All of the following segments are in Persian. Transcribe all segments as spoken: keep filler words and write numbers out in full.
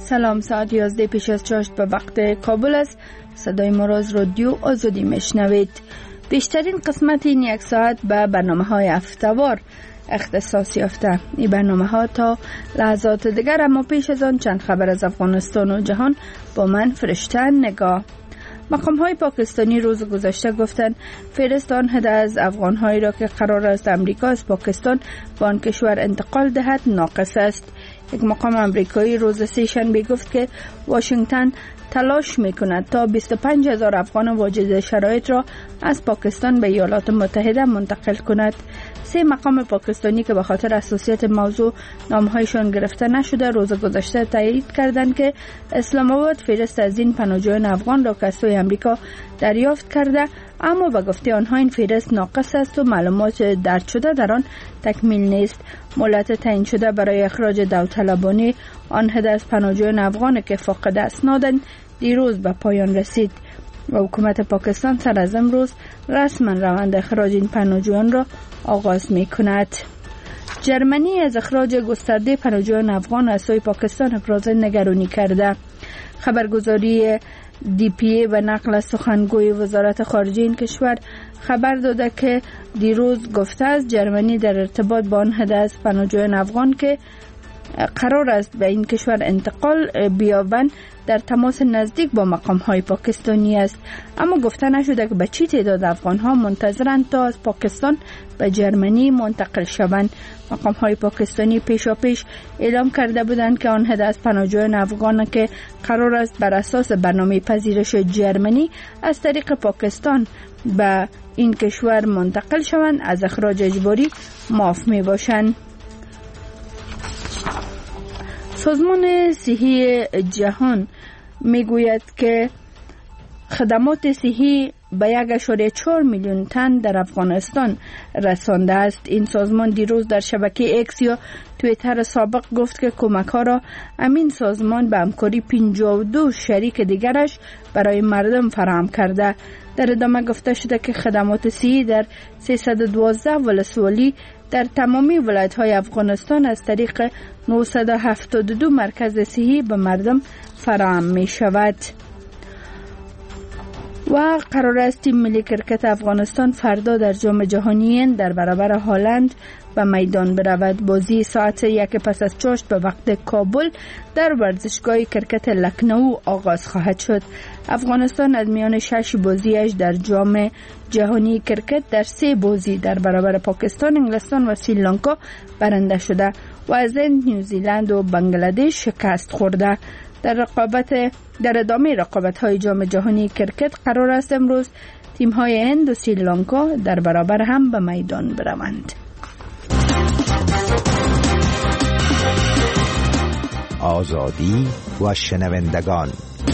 سلام، ساعت یازده پیش از چاشت به وقت کابل است. صدای ما را از رادیو آزادی میشنوید. بیشترین قسمت این یک ساعت به برنامه های هفته‌وار اختصاص یافته. این برنامه ها تا لحظات دیگر، اما پیش از آن چند خبر از افغانستان و جهان با من فرشته نگاه. مقام های پاکستانی روز گذشته گفتند فهرست آن عده از افغان هایی را که قرار است امریکا از پاکستان به آن کشور انتقال دهد ناقص است. یک مقام امریکایی روز سه شنبه گفت که واشنگتن تلاش میکند تا بیست و پنج هزار افغان واجد شرایط را از پاکستان به ایالات متحده منتقل کند. سه مقام پاکستانی که به خاطر حساسیت موضوع نامهایشان گرفته نشده روز گذشته تایید کردند که اسلام آباد فهرست از این پناهجویان افغان را که از سوی امریکا دریافت کرده، اما به گفته آنها این فهرست ناقص است و معلومات درج شده در آن تکمیل نیست. مهلت تعیین شده برای اخراج داوطلبانه آن عده از پناهجویان افغان که فاقد اسنادند دیروز به پایان رسید و حکومت پاکستان سر از امروز رسما روند اخراج این پناهجویان را آغاز می کند. جرمنی از اخراج گسترده پناهجویان افغان از سوی پاکستان ابراز نگرانی کرده. خبرگزاری دی پی ای و نقل از سخنگوی وزارت خارجه این کشور خبر داده که دیروز گفته است جرمنی در ارتباط با آن عده از پناهجویان افغان که قرار است به این کشور انتقال بیابند در تماس نزدیک با مقام های پاکستانی است، اما گفته نشده که به چی تعداد افغان ها منتظرند تا از پاکستان به جرمنی منتقل شوند. مقام های پاکستانی پیشا پیش اعلام کرده بودند که آن عده از پناهجویان افغان که قرار است بر اساس برنامه پذیرش جرمنی از طریق پاکستان به این کشور منتقل شوند از اخراج اجباری معاف می باشند. سازمان صحی جهان میگوید که خدمات صحی به یک اشاره چهار میلیون تن در افغانستان رسانده است. این سازمان دیروز در شبکه اکس یا توییتر سابق گفت که کمک ها را امین سازمان به همکاری پنجاه و دو شریک دیگرش برای مردم فراهم کرده. در ادامه گفته شده که خدمات صحی در سیصد و دوازده ولسوالی در تمامی ولایت‌های افغانستان از طریق نهصد و هفتاد و دو مرکز صحی به مردم فراهم می شود. و قرار است تیم ملی کرکت افغانستان فردا در جام جهانی در برابر هلند به میدان برود. بازی ساعت یک پس از چاشت به وقت کابل در ورزشگاه کرکت لکنو آغاز خواهد شد. افغانستان از میان شش بازیش در جام جهانی کرکت در سه بازی در برابر پاکستان، انگلستان و سریلانکا برنده شده و از این نیوزیلند و بنگلادش شکست خورده. در رقابت در ادامه رقابت‌های جام جهانی کرکت قرار است امروز تیم‌های هند و سریلانکا در برابر هم به میدان بروند. آزادی و شنوندگان.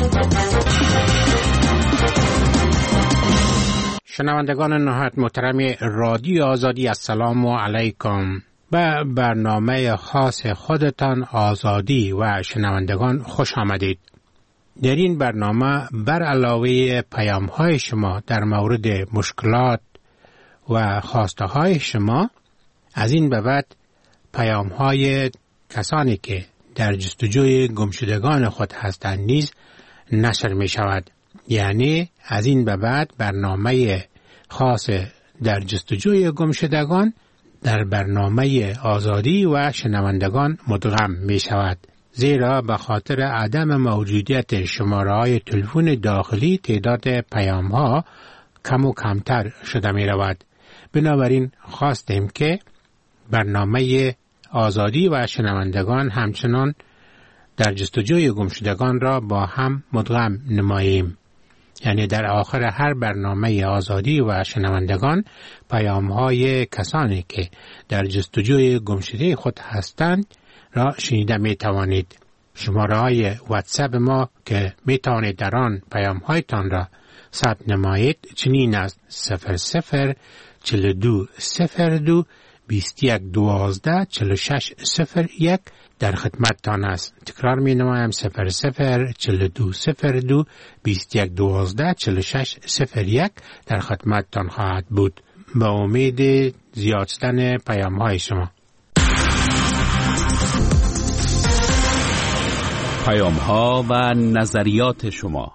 شنوندگان نهایت محترم رادیو آزادی، السلام علیکم. به برنامه خاص خودتان آزادی و شنوندگان خوش آمدید. در این برنامه بر علاوه پیام های شما در مورد مشکلات و خواسته های شما، از این به بعد پیام های کسانی که در جستجوی گمشدگان خود هستند نیز نشر می شود. یعنی از این به بعد برنامه خاص در جستجوی گمشدگان در برنامه آزادی و شنوندگان مدغم می شود، زیرا به خاطر عدم موجودیت شماره‌های تلفن داخلی تعداد پیام‌ها کم و کمتر شده می رود. بنابراین خواستیم که برنامه آزادی و شنوندگان همچنان در جستجوی گمشدگان را با هم مدغم نماییم. یعنی در آخر هر برنامه آزادی و شنوندگان پیام‌های کسانی که در جستجوی گمشده خود هستند را شنیده می توانید. شماره های واتساپ ما که می توانید در آن پیام‌هایتان را ثبت نمایید چنین است: صفر صفر چهل و دو صفر دو بیست و یک دوازده چهل و شش صفر یک در خدمتتان است. تکرار می نمایم: صفر صفر چهل و دو صفر دو بیست و یک دوازده چهل و شش صفر یک در خدمتتان خواهد بود. با امید زیاد شدن پیام های شما. پیام‌ها و نظریات شما.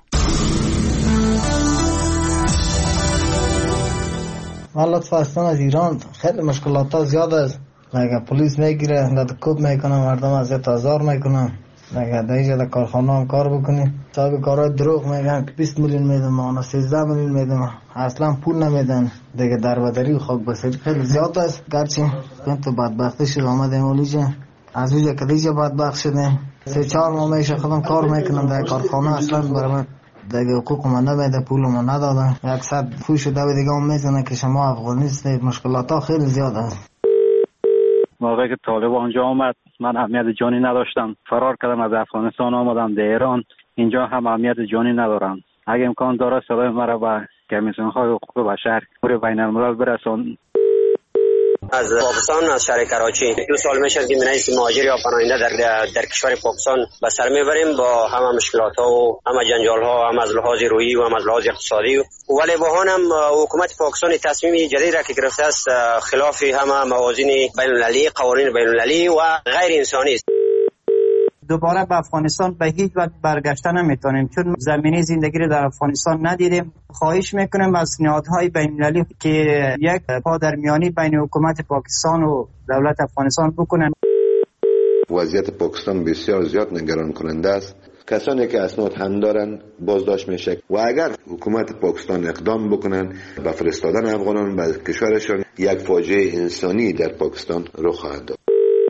والا لطفاً از ایران خیلی مشکلات ها زیاد است. اگه پلیس میگیره دادکوب میکنه، مردم ازت آزار میکنن. اگه دیگه در کارخانه هم کار بکنی صاحب کارهای دروغ میگن که بیست میلیون میدم، ما سیزده میلیون میدم، اصلا پول نمیدن. دیگه دربدری و خاک بسیاری خیلی زیاد است. گرچه این تو بدبختی شد آمده مولیجه از ویجه که دیگه بدبخت شده. سه چهار ماه میشه خودم کار میکنم در کارخانه، اصلا برای دیگه حقوق من نمیده، پول من ندادن. یک صد فوش دو دیگه هم میزنه که شما افغانیست. مشکلات ها خیلی زیاد است. موقعی که طالب آنجا آمد من اهمیت جانی نداشتم، فرار کردم از افغانستان آمدم در ایران. اینجا هم اهمیت جانی ندارم. اگه امکان داره صدای مرا به کمیسیون های حقوق بشر پور بین الملل برسون. از پاکستان، از شهر کراچی دو سال میشه که منیس مهاجر یا پناهنده در در کشور پاکستان به سر میبریم با همه مشکلات ها و همه جنجال ها، هم از لحاظ روحی و هم از لحاظ اقتصادی. ولی با آن هم حکومت پاکستان تصمیم جدید را که گرفته است خلاف همه موازین بین المللی، قوانین بین المللی و غیر انسانی است. دوباره به افغانستان به هیچ وجه برگشتن نمیتونیم، چون زمینه زندگی رو در افغانستان ندیدیم. خواهش میکنیم از نهادهای بین المللی که یک پادرمیانی بین حکومت پاکستان و دولت افغانستان بکنن. وضعیت پاکستان بسیار زیاد نگران کننده است. کسانی که اسناد هم دارن بازداشت میشه و اگر حکومت پاکستان اقدام بکنن به فرستادن افغانان به کشورشان، یک فاجعه انسانی در پاکستان رخ خواهد داد.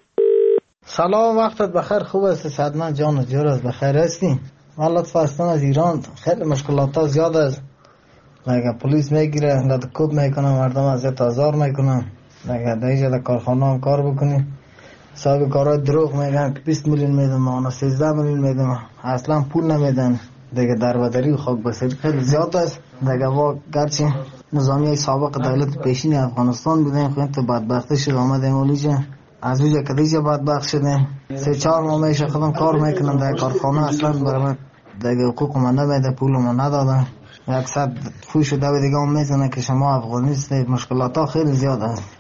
سلام، وقتت بخیر. خوب است؟ صدمن جان و جور است؟ بخیر هستی؟ والا لطفاً از ایران خیلی مشکلات ها زیاد است. اگه پلیس میگیره دادکوب میکنه، مردم ازت آزار میکنن. اگه دیگه در کارخانه هم کار بکنی صاحب کارهای دروغ میگن که بیست میلیون میدم، ما سیزده میلیون میدم، اصلا پول نمیدن. دیگه دربدری و خاک بسیاری خیلی زیاد است. دیگه با گرچه نظامی سابق دولت پیشین افغانستان بودیم، خیلی تو بدبختی شد آمده مولیجه از ویجه که دیگه بدبخت شده. سه چهار ماه میشه خودم کار میکنم در کارخانه، اصلا برای دیگه حقوق من نمیده، پول من ندادن. یک صد فوش دو دیگه هم میزنه که شما افغانیست. مشکلات ها خیلی زیاد است.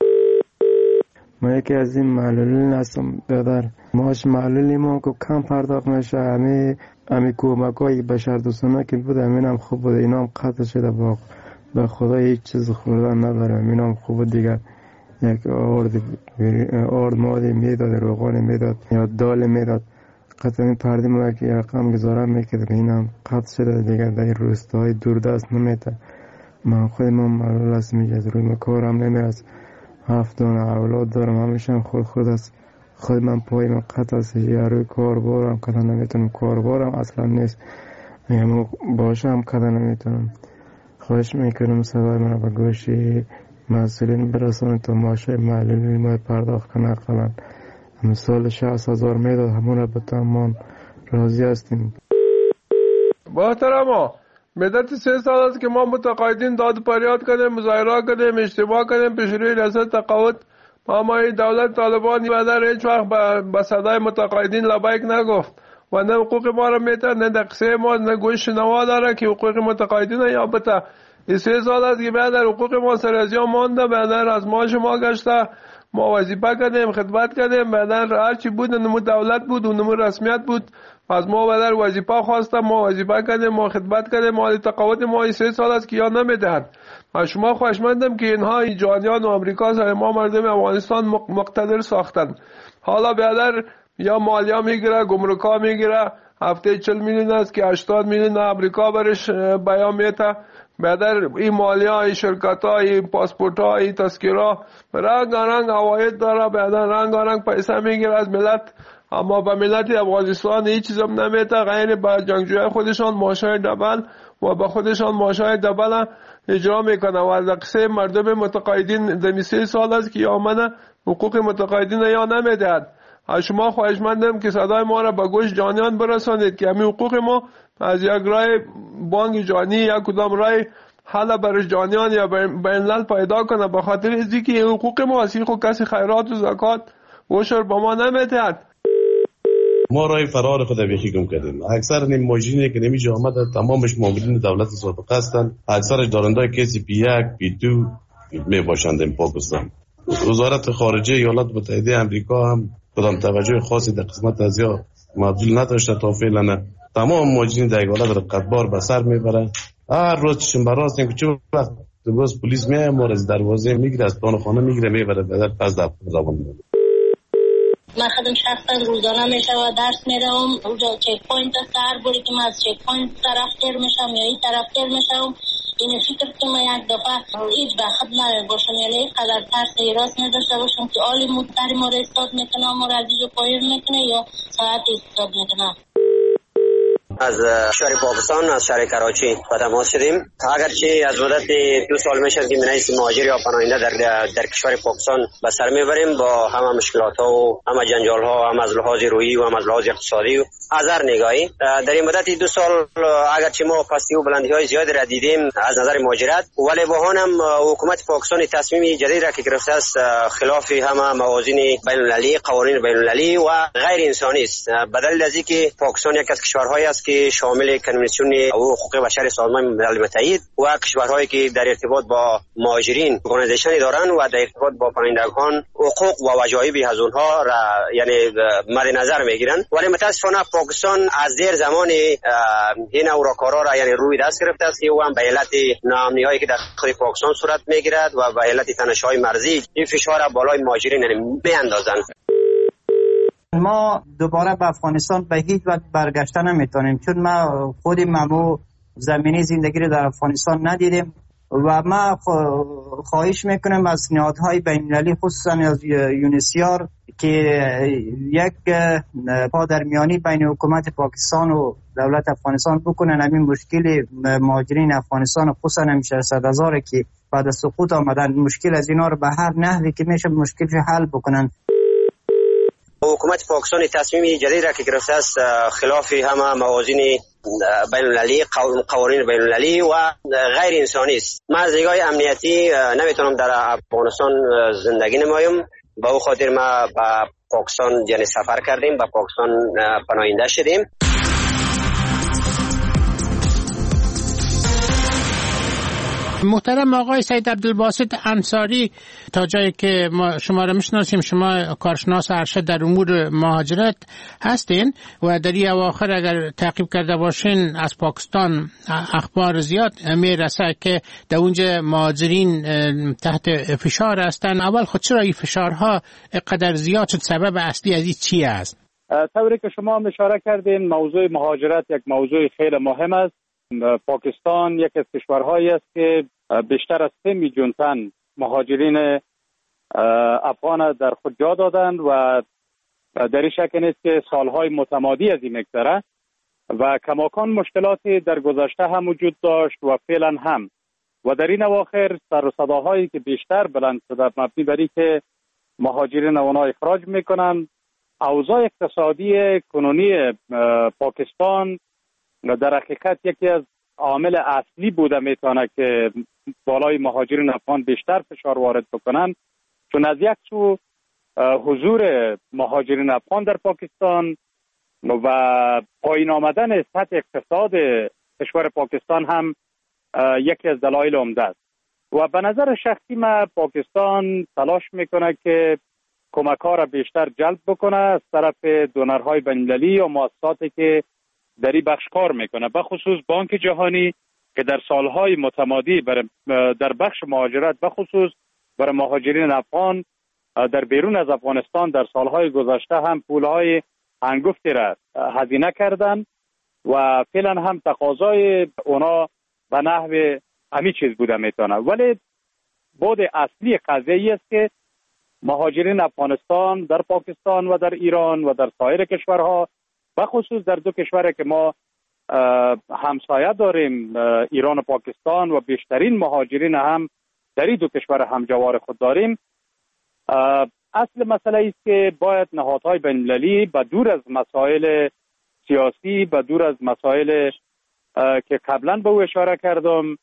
ما یکی از این معلولین هستم برادر. ماش معلولی ما که کم پرداخت میشه. همه همه کمک های بشر دوستانه که بود همین هم خوب بود، اینا هم قطع شده. با به خدا هیچ چیز خوردن ندارم. اینا هم خوب دیگر یک آرد آرد مادی میداد، روغانی میداد یا دال میداد. قطعا این پرده ما که رقم گذارم میکرد، این هم قطع شده دیگر. در روستاهای دوردست نمیده. من خودم هم معلول هستم، از روی مکارم نمیرس. هفت دانه اولاد دارم، همیشه خود خود است. خود من پای من قطع است، یا روی کار بارم کتا نمیتونم، کار بارم اصلا نیست. یا باشم کتا نمیتونم. خواهش میکنم صدای من به گوش مسئولین برسانه تا ماشه معلولی ما پرداخت کنه. اقلا مثال شصت هزار میداد، همون را به تمام راضی هستیم. محترما، مدت سه سال است که ما متقاعدین داد پریاد کردیم، مظاهره کردیم، اجتماع کردیم پیش روی ریاست تقاعد. اما این دولت طالبان در هیچ وقت به صدای متقاعدین لبیک نگفت و نه حقوق ما را میتر، نه دقیقه ما، نه گوش شنوا داره که حقوق متقاعدین یا بته. این سه سال است که بعد حقوق ما سر از یا مانده، بعد از معاش ما گشته. ما وظیفه کردیم، خدمت کردیم، بعد هر چی بود نمو دولت بود و نمو رسمیت بود، از ما بعد وظیفه خواستم، ما وظیفه کردیم، ما خدمت کردیم. ما تقاعد ما این سه سال است که یا نمیدهند. و شما خواهشمندم که اینها این جانیان و امریکا سر ما مردم افغانستان مقتدر ساختن. حالا بعد یا مالیه میگیره، گمرکا میگیره، هفته چهل میلیون است که هشتاد میلیون امریکا برش بیان میته. بعد این مالیه، این شرکت ها، این پاسپورت ها، این تذکیره رنگ رنگ عواید داره. بعد رنگ رنگ پیسه میگیره از ملت، اما به ملت افغانستان هیچ چیز هم نمیده غیر به جنگجوی خودشان ماشای دبل و به خودشان ماشای دبل اجرا میکنه. و از قصه مردم متقاعدین دمی سه سال است که آمده حقوق متقاعدین یا نمیدهد. از شما خواهشمندم که صدای ما را به گوش جانیان برسانید که همین حقوق ما از یک رای بانک جانی یا کدام رای حالا برای جانیان یا بین‌الملل پیدا کنه، به خاطر ازی که حقوق ما اسی خو کسی خیرات و زکات و شر به ما نمیدهد. ما رای فرار خود بیخی گم کردیم. اکثر نیم ماجینی که نمیشه آمده تمامش معاملین دولت سابق هستند. اکثر دارندای کسی پی یک پی دو می باشند این پاکستان. وزارت خارجه ایالات متحده آمریکا هم کدام توجه خاصی در قسمت از یا معدول نداشته تا فعلا. تمام مهاجرین در ایالت رقتبار به سر میبره. هر روز چشم بر راست که چه وقت باز پلیس میاد ما از دروازه میگیره، از پان خانه میگیره میبره به در پس در زبان میبره. من خودم شخصا روزانه میشه و درس میدم. اونجا چک پوینت است، هر باری که من از چک پوینت طرف تیر میشم یا این طرف تیر میشم، این فکر که من یک دفعه هیچ بخت نباشم، یعنی قدر ترس ایراس نداشته باشم که آلی مدتری ما را استاد میکنه، ما را از اینجا پایین میکنه یا ساعت استاد میکنه. از شهر پاکستان، از شهر کراچی به تماس شدیم. اگرچه از مدت دو سال میشه که منیس مهاجر یا پناهنده در در کشور پاکستان به سر میبریم با همه مشکلات ها و همه جنجال ها، هم از لحاظ روحی و هم از لحاظ اقتصادی و از هر نگاهی. در این مدت دو سال اگرچه ما پستی و بلندی های زیادی را دیدیم از نظر مهاجرت، ولی با هم حکومت پاکستان تصمیم جدید را که گرفته است خلاف همه موازین بین المللی، قوانین بین المللی و غیر انسانی است. به دلیل از اینکه پاکستان یک از کشورهایی است که شامل کنوانسیون حقوق بشر سازمان ملل متحد و کشورهایی که در ارتباط با مهاجرین ارگانیزیشنی دارند و در ارتباط با پناهندگان حقوق و وجایب از اونها را یعنی مد نظر میگیرند، ولی متاسفانه پاکستان از دیر زمان این اوراکارا را یعنی روی دست گرفته است که او هم به علت ناامنی‌هایی که در خود پاکستان صورت میگیرد و به علت تنش‌های مرزی این فشار را بالای مهاجرین یعنی میاندازند. ما دوباره به افغانستان به هیچ وجه برگشته نمیتونیم، چون ما خودیم ممو زمینی زندگی رو در افغانستان ندیدیم و ما خواهش میکنم از نهادهای بین‌المللی خصوصا از یونیسیار که یک پادرمیانی بین حکومت پاکستان و دولت افغانستان بکنن همین مشکل مهاجرین افغانستان خصوصا هم ششصد هزار که بعد از سقوط آمدن، مشکل از اینا رو به هر نحوی که میشه مشکلش حل بکنن. حکومت پاکستان تصمیم جدید را که گرفته است خلاف همه موازین بین المللی، قوانین بین المللی و غیر انسانی است. من از نگاه امنیتی نمیتونم در افغانستان زندگی نمایم، با او خاطر ما به پاکستان یعنی سفر کردیم، به پاکستان پناهنده شدیم. محترم آقای سید عبدالباسط انصاری، تا جایی که ما شما را میشناسیم شما کارشناس ارشد در امور مهاجرت هستین و در این اواخر اگر تعقیب کرده باشین از پاکستان اخبار زیاد میرسه که در اونجا مهاجرین تحت فشار هستن. اول خود چرا این فشارها قدر زیاد شد؟ سبب اصلی از این چی است؟ طوری که شما اشاره کردین موضوع مهاجرت یک موضوع خیلی مهم است. پاکستان یک از کشورهایی است که بیشتر از سه میلیون تن مهاجرین افغان در خود جا دادند و در این شک نیست که سالهای متمادی از این مگذره و کماکان مشکلاتی در گذشته هم وجود داشت و فعلا هم و در این اواخر سر و صداهایی که بیشتر بلند شده مبنی بر اینکه مهاجرین اونها اخراج میکنند. اوضاع اقتصادی کنونی پاکستان در حقیقت یکی از عامل اصلی بوده میتونه که بالای مهاجرین افغان بیشتر فشار وارد بکنن، چون از یک سو حضور مهاجرین افغان در پاکستان و پایین آمدن سطح اقتصاد کشور پاکستان هم یکی از دلایل عمده است و به نظر شخصی من پاکستان تلاش میکنه که کمک‌ها را بیشتر جلب بکنه از طرف دونرهای بین‌المللی و مؤسساتی که در این بخش کار میکنه، به خصوص بانک جهانی که در سالهای متمادی در بخش مهاجرت به خصوص برای مهاجرین افغان در بیرون از افغانستان در سالهای گذشته هم پولهای انگفتی را هزینه کردن و فعلا هم تقاضای اونا به نحو همین چیز بوده میتونه. ولی بود اصلی قضیه است که مهاجرین افغانستان در پاکستان و در ایران و در سایر کشورها به خصوص در دو کشوری که ما همسایه داریم ایران و پاکستان و بیشترین مهاجرین هم در این دو کشور همجوار خود داریم، اصل مسئله است که باید نهادهای بین‌المللی به دور از مسائل سیاسی، به دور از مسائل که قبلا به او اشاره کردم،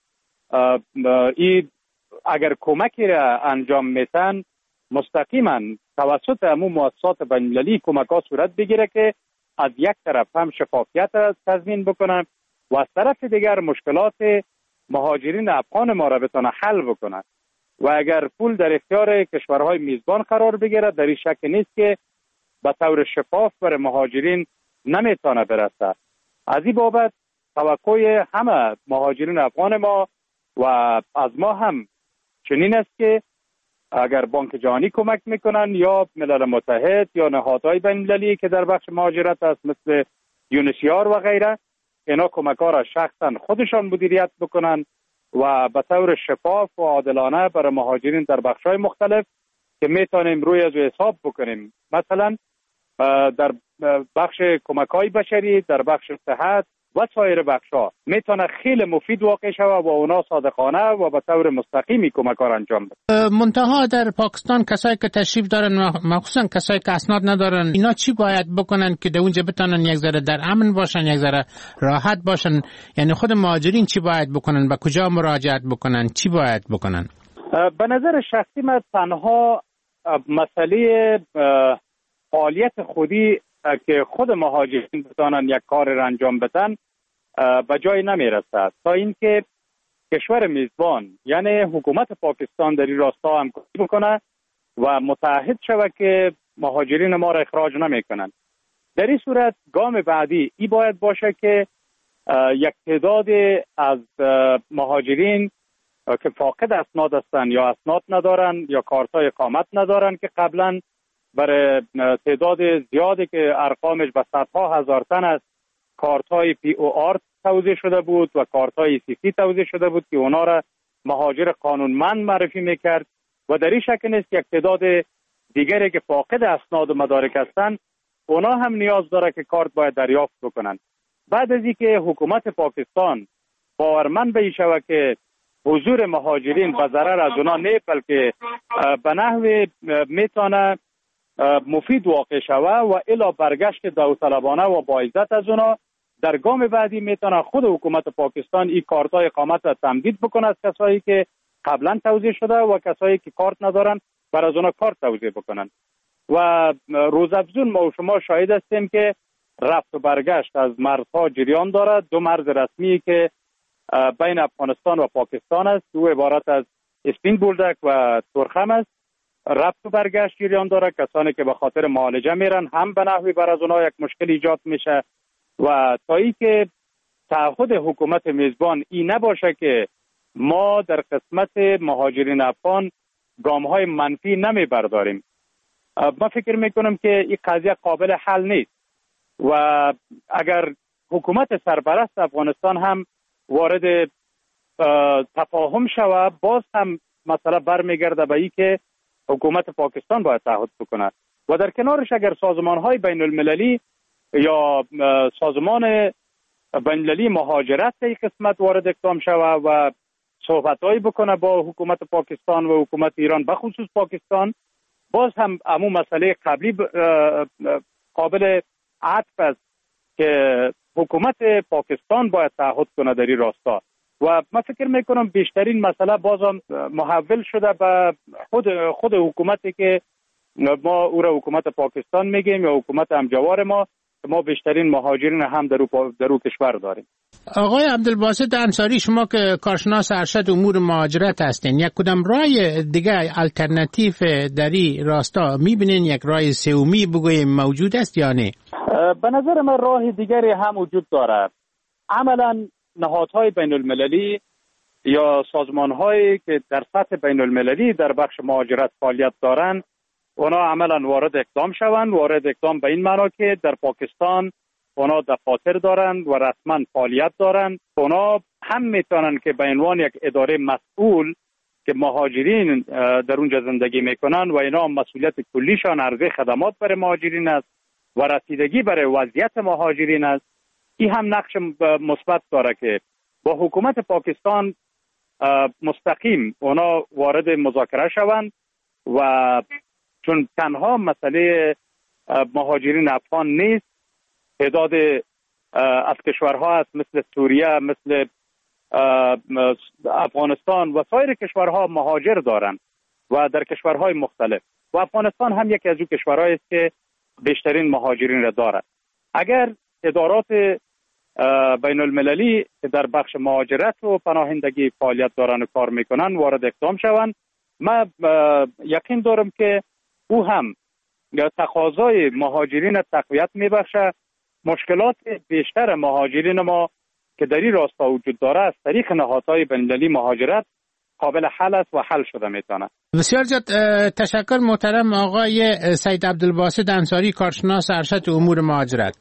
این اگر کمکی را انجام میتن مستقیما توسط همون مؤسسات بین‌المللی کمک ها صورت بگیره که از یک طرف هم شفافیت را تضمین بکنن و از طرف دیگر مشکلات مهاجرین افغان ما را بتونه حل بکنن و اگر پول در اختیار کشورهای میزبان قرار بگیره در این شک نیست که به طور شفاف برای مهاجرین نمیتونه برسه. از این بابت توقع همه مهاجرین افغان ما و از ما هم چنین است که اگر بانک جهانی کمک میکنن یا ملل متحد یا نهادهای بین المللی که در بخش مهاجرت است مثل یونیسیار و غیره، اینا کمک ها را شخصا خودشان مدیریت بکنن و به طور شفاف و عادلانه برای مهاجرین در بخش های مختلف که میتونیم روی از حساب بکنیم. مثلا در بخش کمک های بشری، در بخش صحت و سایر بخش ها میتونه خیلی مفید واقع شود و اونا صادقانه و به طور مستقیمی کمک ها را انجام بده. منتها در پاکستان کسایی که تشریف دارن، مخصوصا کسایی که اسناد ندارن، اینا چی باید بکنن که در اونجا بتونن یک ذره در امن باشن، یک ذره راحت باشن؟ یعنی خود مهاجرین چی باید بکنن؟ به کجا مراجعت بکنن؟ چی باید بکنن؟ به نظر شخصی من تنها مسئله فعالیت خودی که خود مهاجرین بتانن یک کار را انجام بدن به جای نمیرسد تا اینکه کشور میزبان یعنی حکومت پاکستان در این راستا همکاری بکنه و متعهد شود که مهاجرین ما را اخراج نمیکنن. در این صورت گام بعدی ای باید باشه که یک تعداد از مهاجرین که فاقد اسناد هستند یا اسناد ندارن یا کارتای اقامت ندارن که قبلا برای تعداد زیادی که ارقامش به صدها هزار تن است کارتای پی او آر توزیع شده بود و کارتای سی سی توزیع شده بود که اونا را مهاجر قانونمند معرفی میکرد و در این شکل نیست که یک تعداد دیگری که فاقد اسناد و مدارک هستند اونا هم نیاز داره که کارت باید دریافت بکنن. بعد از اینکه حکومت پاکستان باورمند به این شود که حضور مهاجرین به ضرر از اونا نه بلکه به نحو میتونه مفید واقع شود و الا برگشت داوطلبانه و با عزت از اونا، در گام بعدی میتونه خود حکومت پاکستان این کارتای اقامت را تمدید بکنه از کسایی که قبلا توزیع شده و کسایی که کارت ندارن بر از اونا کارت توزیع بکنن. و روزافزون ما و شما شاهد هستیم که رفت و برگشت از مرزها جریان دارد. دو مرز رسمی که بین افغانستان و پاکستان است، دو عبارت از اسپین بولدک و تورخم است، رفت و برگشت جریان داره. کسانی که به خاطر معالجه میرن هم به نحوی بر از اونها یک مشکل ایجاد میشه و تا ای که تعهد حکومت میزبان این نباشه که ما در قسمت مهاجرین افغان گام های منفی نمی برداریم، ما فکر میکنم که این قضیه قابل حل نیست و اگر حکومت سرپرست افغانستان هم وارد تفاهم شود باز هم مسئله برمیگرده به این که حکومت پاکستان باید تعهد بکنه و در کنارش اگر سازمان‌های بین المللی یا سازمان بین المللی مهاجرت در این قسمت وارد اقدام شود و صحبت‌هایی بکنه با حکومت پاکستان و حکومت ایران به خصوص پاکستان، باز هم همون مسئله قبلی قابل عطف است که حکومت پاکستان باید تعهد کنه در این راستا و من فکر میکنم بیشترین مسئله بازم محول شده به خود خود حکومتی که ما او را حکومت پاکستان میگیم یا حکومت همجوار ما، ما بیشترین مهاجرین هم در او در او کشور داریم. آقای عبدالباسط انصاری، شما که کارشناس ارشد امور مهاجرت هستین، یک کدام راه دیگه الटरनेटिव در این راستا میبینین؟ یک راه سومی بگویم موجود است یا نه؟ به نظر من راه دیگری هم وجود داره. عملا نهادهای بین المللی یا سازمانهایی که در سطح بین المللی در بخش مهاجرت فعالیت دارن اونا عملا وارد اقدام شوند. وارد اقدام به این معنا که در پاکستان اونا دفاتر دارن و رسما فعالیت دارن. اونا هم میتونن که به عنوان یک اداره مسئول که مهاجرین در اونجا زندگی میکنن و اینا مسئولیت کلیشان عرضه خدمات برای مهاجرین است و رسیدگی برای وضعیت مهاجرین است، این هم نقش مثبت داره که با حکومت پاکستان مستقیم اونا وارد مذاکره شوند و چون تنها مسئله مهاجرین افغان نیست، تعداد از کشورها هست مثل سوریه، مثل افغانستان و سایر کشورها مهاجر دارند و در کشورهای مختلف و افغانستان هم یکی از اون کشورهایی است که بیشترین مهاجرین را دارد. اگر ادارات بین المللی که در بخش مهاجرت و پناهندگی فعالیت دارن و کار میکنن وارد اقدام شوند، من یقین دارم که او هم تقاضای مهاجرین تقویت میبخشه مشکلات بیشتر مهاجرین ما که در این راستا وجود داره از طریق نهادهای بین‌المللی مهاجرت قابل حل است و حل شده میتونه. بسیار زیاد تشکر محترم آقای سید عبدالباسط انصاری، کارشناس ارشد امور مهاجرت.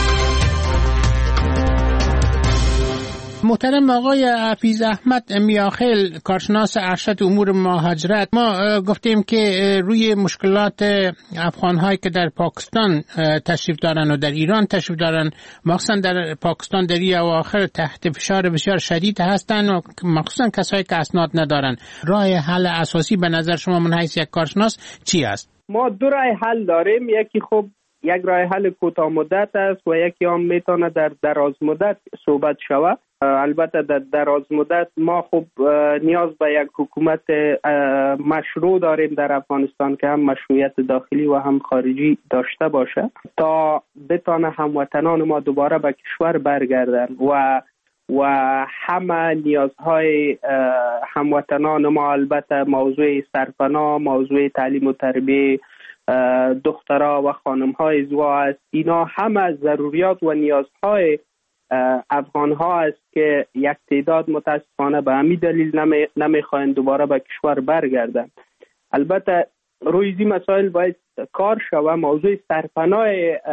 محترم آقای حفیظ احمد میاخیل، کارشناس ارشد امور مهاجرت، ما گفتیم که روی مشکلات افغان‌هایی که در پاکستان تشریف دارن و در ایران تشریف دارن، مخصوصا در پاکستان در این اواخر تحت فشار بسیار شدید هستن و مخصوصا کسایی که اسناد ندارن. راه حل اساسی به نظر شما من حیث یک کارشناس چی است؟ ما دو راه حل داریم. یکی خب یک راه حل کوتاه مدت است و یکی هم میتونه در دراز مدت صحبت شود. البته در دراز مدت ما خب نیاز به یک حکومت مشروع داریم در افغانستان که هم مشروعیت داخلی و هم خارجی داشته باشه تا بتانه هموطنان ما دوباره به کشور برگردن و و همه نیازهای هموطنان ما، البته موضوع سرپناه، موضوع تعلیم و تربیه دخترها و خانم‌های زوا است. اینا همه ضروریات و نیازهای افغان ها است که یک تعداد متاسفانه به همین دلیل نمی نمیخواین دوباره به کشور برگردن. البته روی این مسائل باید کار شود. موضوع سرپناه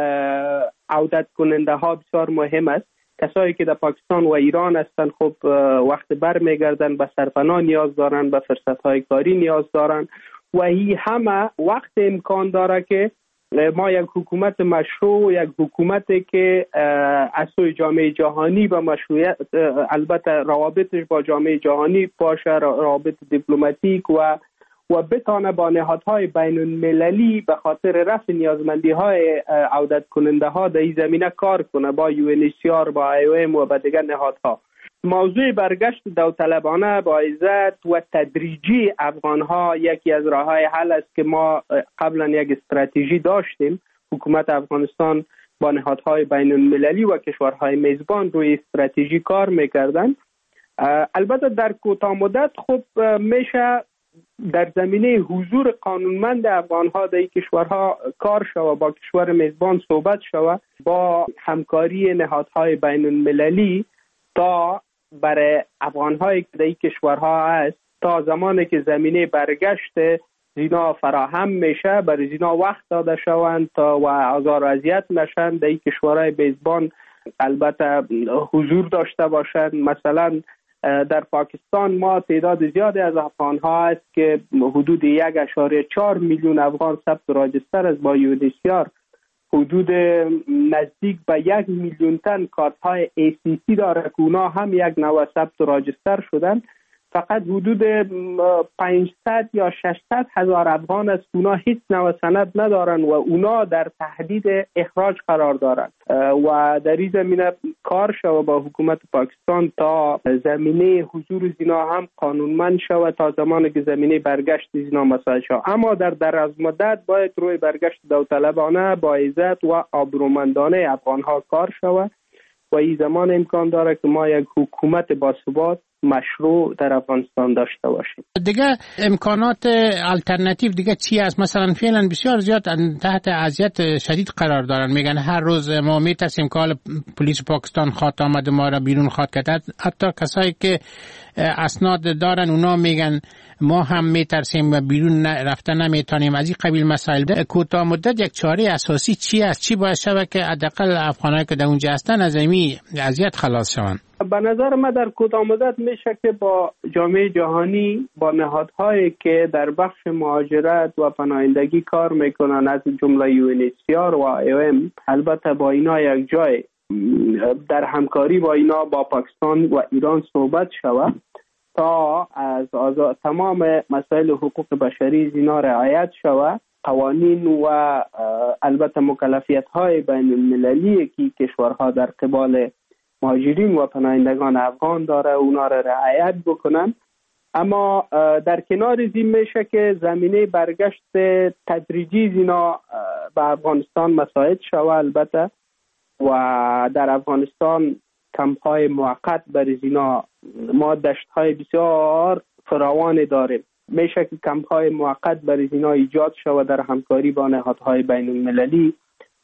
عودت کننده ها بسیار مهم است. کسایی که در پاکستان و ایران هستند خب وقت بر میگردن به سرپناه نیاز دارن، به فرصت های کاری نیاز دارن و این همه وقت امکان داره که ما یک حکومت مشروع، یک حکومتی که از سوی جامعه جهانی با مشروعیت، البته روابطش با جامعه جهانی باشه، روابط دیپلماتیک و و بتانه با نهادهای بین المللی به خاطر رفع نیازمندی های عودت کننده ها در این زمینه کار کنه، با یو ان اچ سی آر، با آی او ام و با دیگر نهادها. موضوع برگشت داوطلبانه با عزت و تدریجی افغان ها یکی از راههای حل است که ما قبلا یک استراتژی داشتیم. حکومت افغانستان با نهادهای بین المللی و کشورهای میزبان روی استراتژی کار میکردن. البته در کوتاه مدت خب میشه در زمینه حضور قانونمند افغان ها در این کشورها کار شود، با کشور میزبان صحبت شود، با همکاری نهادهای بین المللی تا برای افغان‌هایی که در این کشورها هست تا زمانی که زمینه برگشت زینا فراهم میشه برای زینا وقت داده شوند تا و آزار و اذیت نشن در این کشورهای میزبان البته حضور داشته باشند. مثلا در پاکستان ما تعداد زیادی از افغان‌ها هست که حدود یک اشاره چهار میلیون افغان ثبت راجستر از با یو ان اچ سی آر، حدود نزدیک به یک میلیون تن کارت های ای سی سی داره که اونا هم یک نوع ثبت و راجستر شدن. فقط حدود پانصد یا ششصد هزار افغان است اونا هیچ نوع سند ندارن و اونا در تهدید اخراج قرار دارند و در این زمینه کار شود با حکومت پاکستان تا زمینه حضور زینا هم قانونمند شود تا زمانی که زمینه برگشت زینا مساعد شود. اما در دراز مدت باید روی برگشت داوطلبانه با عزت و آبرومندانه افغان ها کار شود و این زمان امکان داره که ما یک حکومت باثبات مشروع در افغانستان داشته باشیم. دیگه امکانات الटरनेटिव دیگه چی است؟ مثلا فعلا بسیار زیاد تحت اذیت شدید قرار دارن، میگن هر روز ما میترسیم که پلیس پاکستان خواهد آمد ما را بیرون خواهد کرد. حتی کسایی که اسناد دارن اونا میگن ما هم میترسیم و بیرون رفتن نمیتونیم. از این قبیل مسائل ده کوتاه مدت یک چاره اساسی چی است؟ چی باید شود که حداقل افغانایی که در اونجا هستن از این اذیت خلاص شوند؟ به نظر من در کوتاه مدت میشه که با جامعه جهانی، با نهادهایی که در بخش مهاجرت و پناهندگی کار میکنن از جمله یو ان اچ سی آر و آی او ام، البته با اینا یک جای در همکاری با اینا با پاکستان و ایران صحبت شود تا از آزاد تمام مسائل حقوق بشری زینا رعایت شود. قوانین و البته مکلفیت های بین المللی که کشورها در قبال مهاجرین و پناهندگان افغان داره اونا را رعایت بکنن. اما در کنار زین میشه که زمینه برگشت تدریجی زینا به افغانستان مساعد شود. البته و در افغانستان کمپ های موقت برای زینا ما دشت های بسیار فراوان داریم. میشه که کمپ های موقت برای زینا ایجاد شود در همکاری با نهادهای بین المللی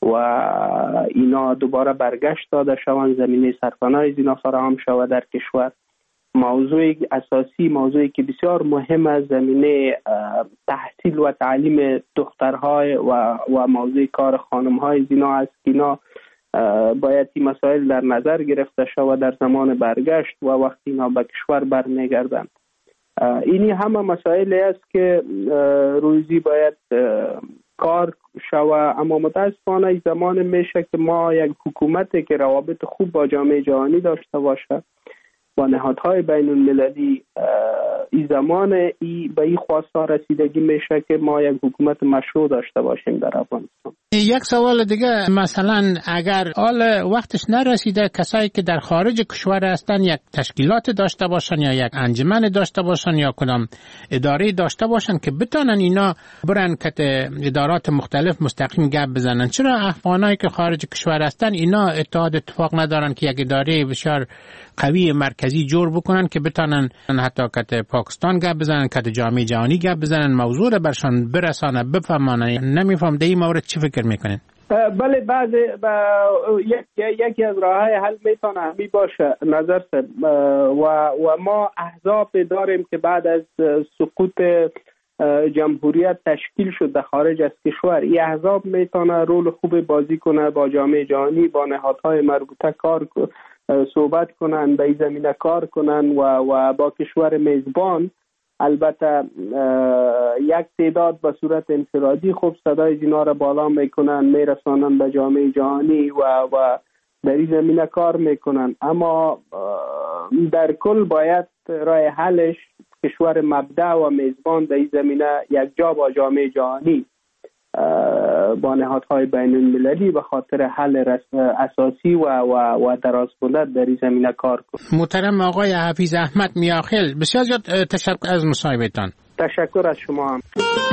و اینا دوباره برگشت داده شوند، زمینه سرپناه از اینا فراهم شود در کشور. موضوع اساسی، موضوعی که بسیار مهم است، زمینه تحصیل و تعلیم دخترهای و و موضوع کار خانم‌های اینا است که اینا باید این مسائل در نظر گرفته شود در زمان برگشت و وقتی اینا به کشور برمیگردند. اینی همه مسائلی است که روزی باید کار شود، اما متاسفانه زمان میشه که ما یک حکومتی که روابط خوب با جامعه جهانی داشته باشه با نهادهای بین المللی، این زمان ای به این خواسته رسیدگی میشه که ما یک حکومت مشروع داشته باشیم در افغانستان. یک سوال دیگه، مثلا اگر حال وقتش نرسیده کسایی که در خارج کشور هستن یک تشکیلات داشته باشن یا یک انجمن داشته باشن یا کدام اداره داشته باشن که بتونن اینا برن که ادارات مختلف مستقیم گپ بزنن، چرا افغانایی که خارج کشور هستن اینا اتحاد اتفاق ندارن که یک اداره بسیار قوی مرکزی جور بکنن که بتونن حتی که پاکستان گپ بزنن، که جامعه جهانی گپ بزنن، موضوع رو برشان برسانه، بفهمانن؟ نمیفهم در این مورد چی فکر میکنین؟ بله، بعد یک یکی از راههای حل میتونه همی باشه نظر سر و و ما احزاب داریم که بعد از سقوط جمهوریت تشکیل شد در خارج از کشور. این احزاب میتونه رول خوب بازی کنه، با جامعه جهانی با نهادهای مربوطه کار صحبت کنن، به این زمینه کار کنن و و با کشور میزبان البته یک تعداد به صورت انفرادی خوب صدای اینا را بالا میکنن، میرسانن به جامعه جهانی و و در این زمینه کار میکنن، اما در کل باید راه حلش کشور مبدأ و میزبان در این زمینه یک جا با جامعه جهانی با نهادهای بین المللی به خاطر حل اساسی و و و دراز مدت در این زمینه کار کنه. محترم آقای حفیظ احمد میاخیل، بسیار زیاد تشکر از مصاحبهتان. تشکر از شما هم.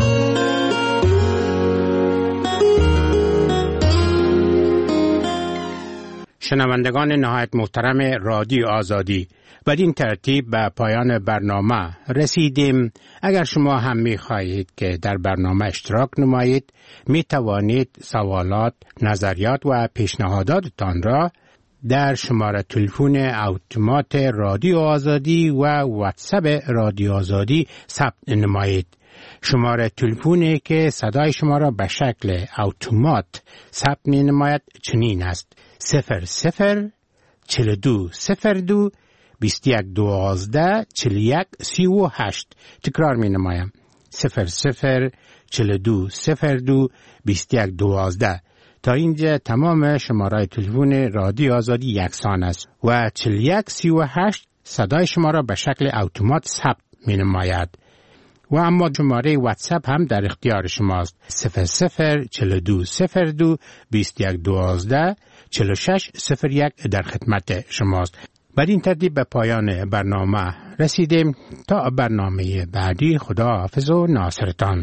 شنوندگان نهایت محترم رادیو آزادی، بدین ترتیب به پایان برنامه رسیدیم. اگر شما هم می خواهید که در برنامه اشتراک نمایید، می توانید سوالات، نظریات و پیشنهاداتتان را در شماره تلفن اتومات رادیو آزادی و واتساپ رادیو آزادی ثبت نمایید. شماره تلفنی که صدای شما را به شکل اتومات ثبت می نماید چنین است: صفر صفر چهل و دو صفر دو بیست و یک دوازده چهل و یک سی و هشت. تکرار می نمایم: صفر صفر چهل و دو صفر دو بیست و یک دوازده. تا اینجا تمام شماره تلفن رادیو آزادی یکسان است و چهل و یک سی و هشت صدای شما را به شکل اتومات ثبت می نماید. و اما شماره واتساپ هم در اختیار شماست: صفر صفر چهل و دو صفر دو بیست و یک دوازده چهل و شش صفر یک در خدمت شماست. بر این ترتیب به پایان برنامه رسیدیم. تا برنامه بعدی، خدا حافظ و ناصرتان.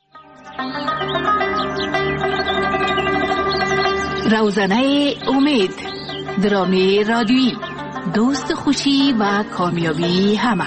روزنه امید، درامه رادیویی، دوست خوشی و کامیابی همه.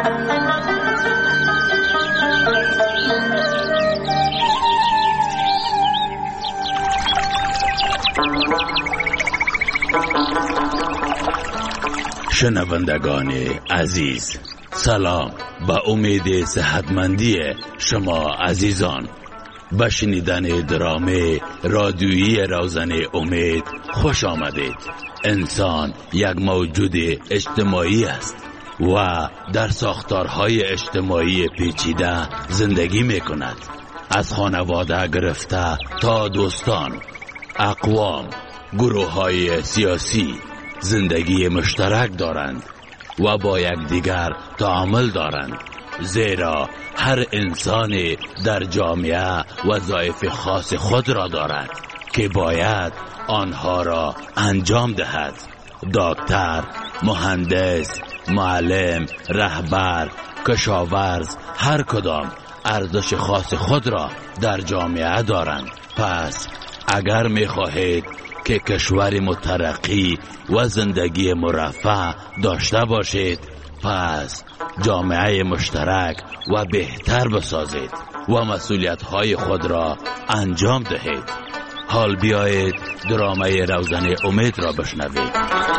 شنوندگان عزیز، سلام. با امید صحتمندی شما عزیزان به شنیدن درامه رادیویی روزنه امید خوش آمدید. انسان یک موجود اجتماعی است و در ساختارهای اجتماعی پیچیده زندگی می کند. از خانواده گرفته تا دوستان، اقوام، گروه های سیاسی زندگی مشترک دارند و با یکدیگر تعامل دارند، زیرا هر انسان در جامعه وظایف خاص خود را دارد که باید آنها را انجام دهد. دکتر، مهندس، معلم، رهبر، کشاورز، هر کدام ارزش خاص خود را در جامعه دارند. پس اگر می خواهید که کشور مترقی و زندگی مرفه داشته باشید، پس جامعه مشترک و بهتر بسازید و مسئولیت‌های خود را انجام دهید. حال بیایید درامه روزنه امید را بشنوید.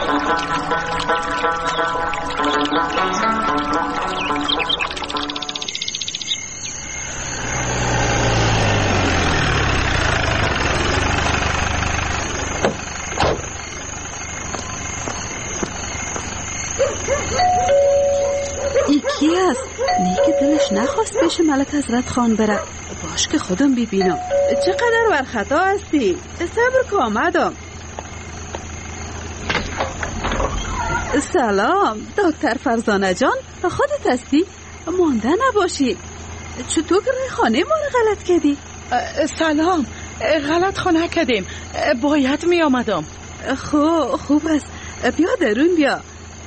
کی است؟ نه که دلش نخواست پیش ملک حضرت خان بره. باش که خودم ببینم. چقدر ورخطا هستی؟ صبر که آمدم. سلام دکتر فرزانه جان، خودت هستی؟ مانده نباشی. چطور که روی خانه ما رو غلط کردی؟ سلام، غلط خانه کردیم، باید می آمدم. خوب خوب است، بیا درون بیا.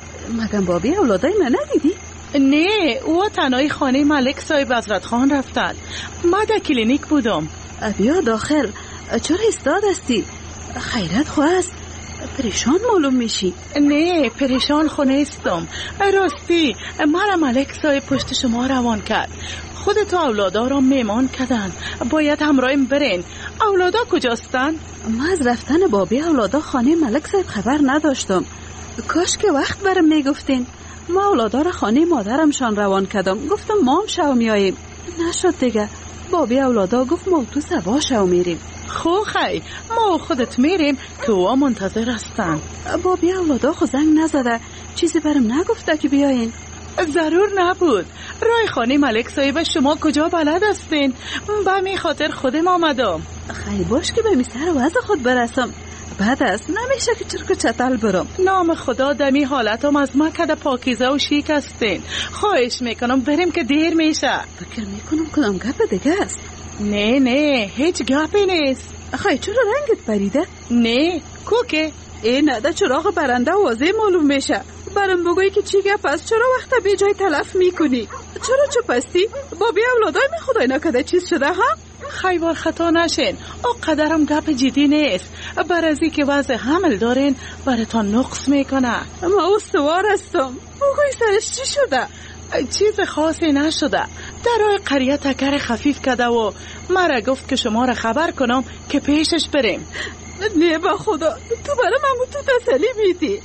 مگم بابی اولادای من ندیدی؟ نه، او تنهای خانه ملک صاحب حضرت خان رفتن. ما در کلینیک بودم. بیا داخل. چرا ایستاد هستی؟ خیرت خواه است، پریشان معلوم میشی. نه، پریشان خو نیستم. راستی مرا ملک صاحب پشت شما روان کرد. خودتو اولادا را میمان کردن، باید همراهیم برین. اولادا کجاستن؟ ما از رفتن بابی اولادا خانه ملک صاحب خبر نداشتم. کاش که وقت برم میگفتین. ما اولادا را خانه مادرمشان روان کردم. گفتم ما هم شو میاییم، نشد دیگه. بابی اولادا گفت ما تو سوا شو میریم. خو خی ما خودت میریم که اوها منتظر هستن. بابی اولادا خو زنگ نزده، چیزی برم نگفته که بیاین. ضرور نبود. رای خانه ملک صاحب شما کجا بلد هستین؟ به می خاطر خودم آمدم. خیلی باش که به می سر وضع خود برسم. بعد است نمیشه که چرک و چتل برم. نام خدا دمی حالتم از مکد پاکیزه و شیک هستین. خواهش میکنم بریم که دیر میشه. فکر میکنم کدام گپ دیگه است. نه نه هیچ گپی نیست. خواهی چرا رنگت پریده؟ نه کوکه این نده چراغ برنده واضح معلوم میشه. برام بگوی که چی گپ است؟ چرا وقت بی جای تلف میکنی؟ چرا چپ هستی؟ بابی اولادای من خدای نکده چیز شده ها؟ خیبار خطا نشین، او قدرم گپ جدی نیست. برازی که وضع حمل دارین براتان نقص میکنه. ما استوار هستم. بگوی سرش چی شده؟ چیز خاصی نشده. درای قریه تکر خفیف کده و مرا گفت که شما را خبر کنم که پیشش بریم. نه با خدا تو برام همون تو تسلی میدی.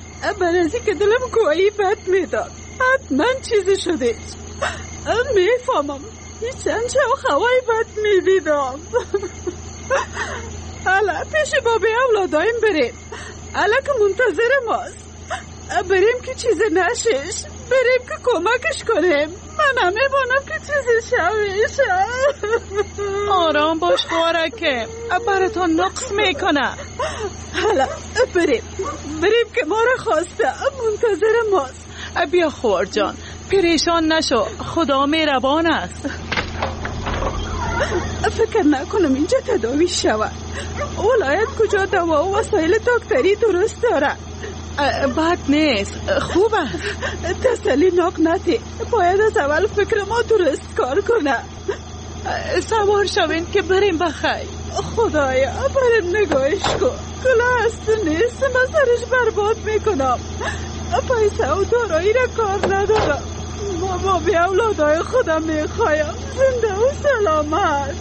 برازی که دلم گویی بد میداد. حتما چیزی شده. میفهمم هیچ انچه و خوایی بد میدیدم. حالا پیش بابی اولادایم بریم. حالا که منتظر ماست. بریم که چیز نشش. بریم که کمکش کنیم. من همه بانم که چیزی شویشه. آرام باش خوارکه، براتون نقص میکنه. حالا بریم بریم که ما را خواسته منتظر ماست. بیا خوار جان، پریشان نشو، خدا مهربان است. فکر نکنم اینجا تداوی شود. ولایت کجا دوا و وسایل دکتری درست داره؟ بد نیست، خوب است. تسلی ناک نتی. باید از اول فکر ما درست کار کنه. سوار شوین که بریم بخیر. خدایا بریم نگاهش کن. کلا هست نیست، من سرش برباد میکنم. پیسه و دارایی را کار ندارم. ما بابی اولادای خودم میخوایم زنده و سلامت.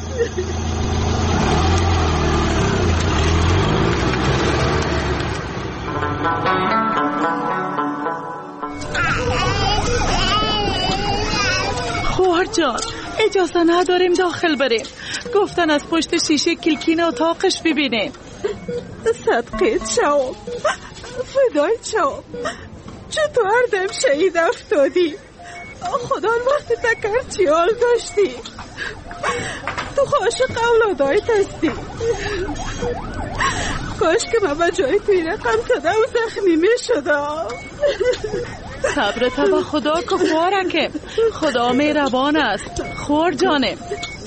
خوار جان اجازه نداریم داخل بریم. گفتن از پشت شیشه کلکین اتاقش ببینیم. صدقیت شو، فدای شو. چطور دم شهید افتادی؟ خدا وقتی تکر چی حال داشتی؟ تو عاشق اولادایت هستی. کاش که من به جای توی رقم زده و زخمی می شدم. صبرت به خدا که خوارکه، خدا مهربان است. خوار جانم.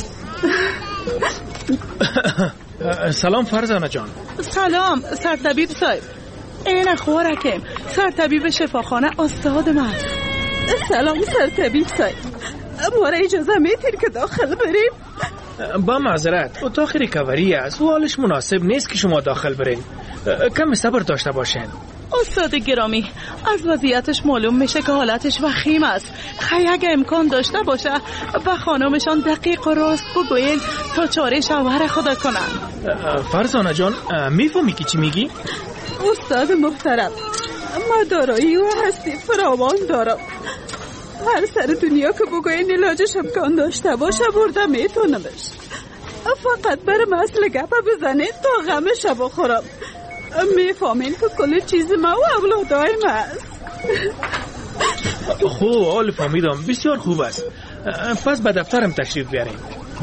سلام فرزانه جان. سلام سرطبیب صاحب. این خوارکم، سرطبیب شفاخانه استاد من. سلام سرطبیب صاحب، ما را اجازه میتیر که داخل بریم؟ با معذرت اتاق ریکاوری است و حالش مناسب نیست که شما داخل برین. کم صبر داشته باشین. استاد گرامی، از وضعیتش معلوم میشه که حالتش وخیم است. خیلی اگه امکان داشته باشه و خانمشان دقیق و راست بگوین تا چاره شوهر خدا کنن. فرزانه جان، میفهمی که چی میگی؟ استاد محترم، ما دارایی و هستی فراوان دارم. هر سر دنیا که بگوین علاجش امکان داشته باشه برده میتونمش. فقط برم اصل گپ بزنید تا غمش بخورم. میفهمین که کل چیز ما و اولادایم هست. خوب، حال فهمیدم، بسیار خوب است. پس به دفترم تشریف بیارین.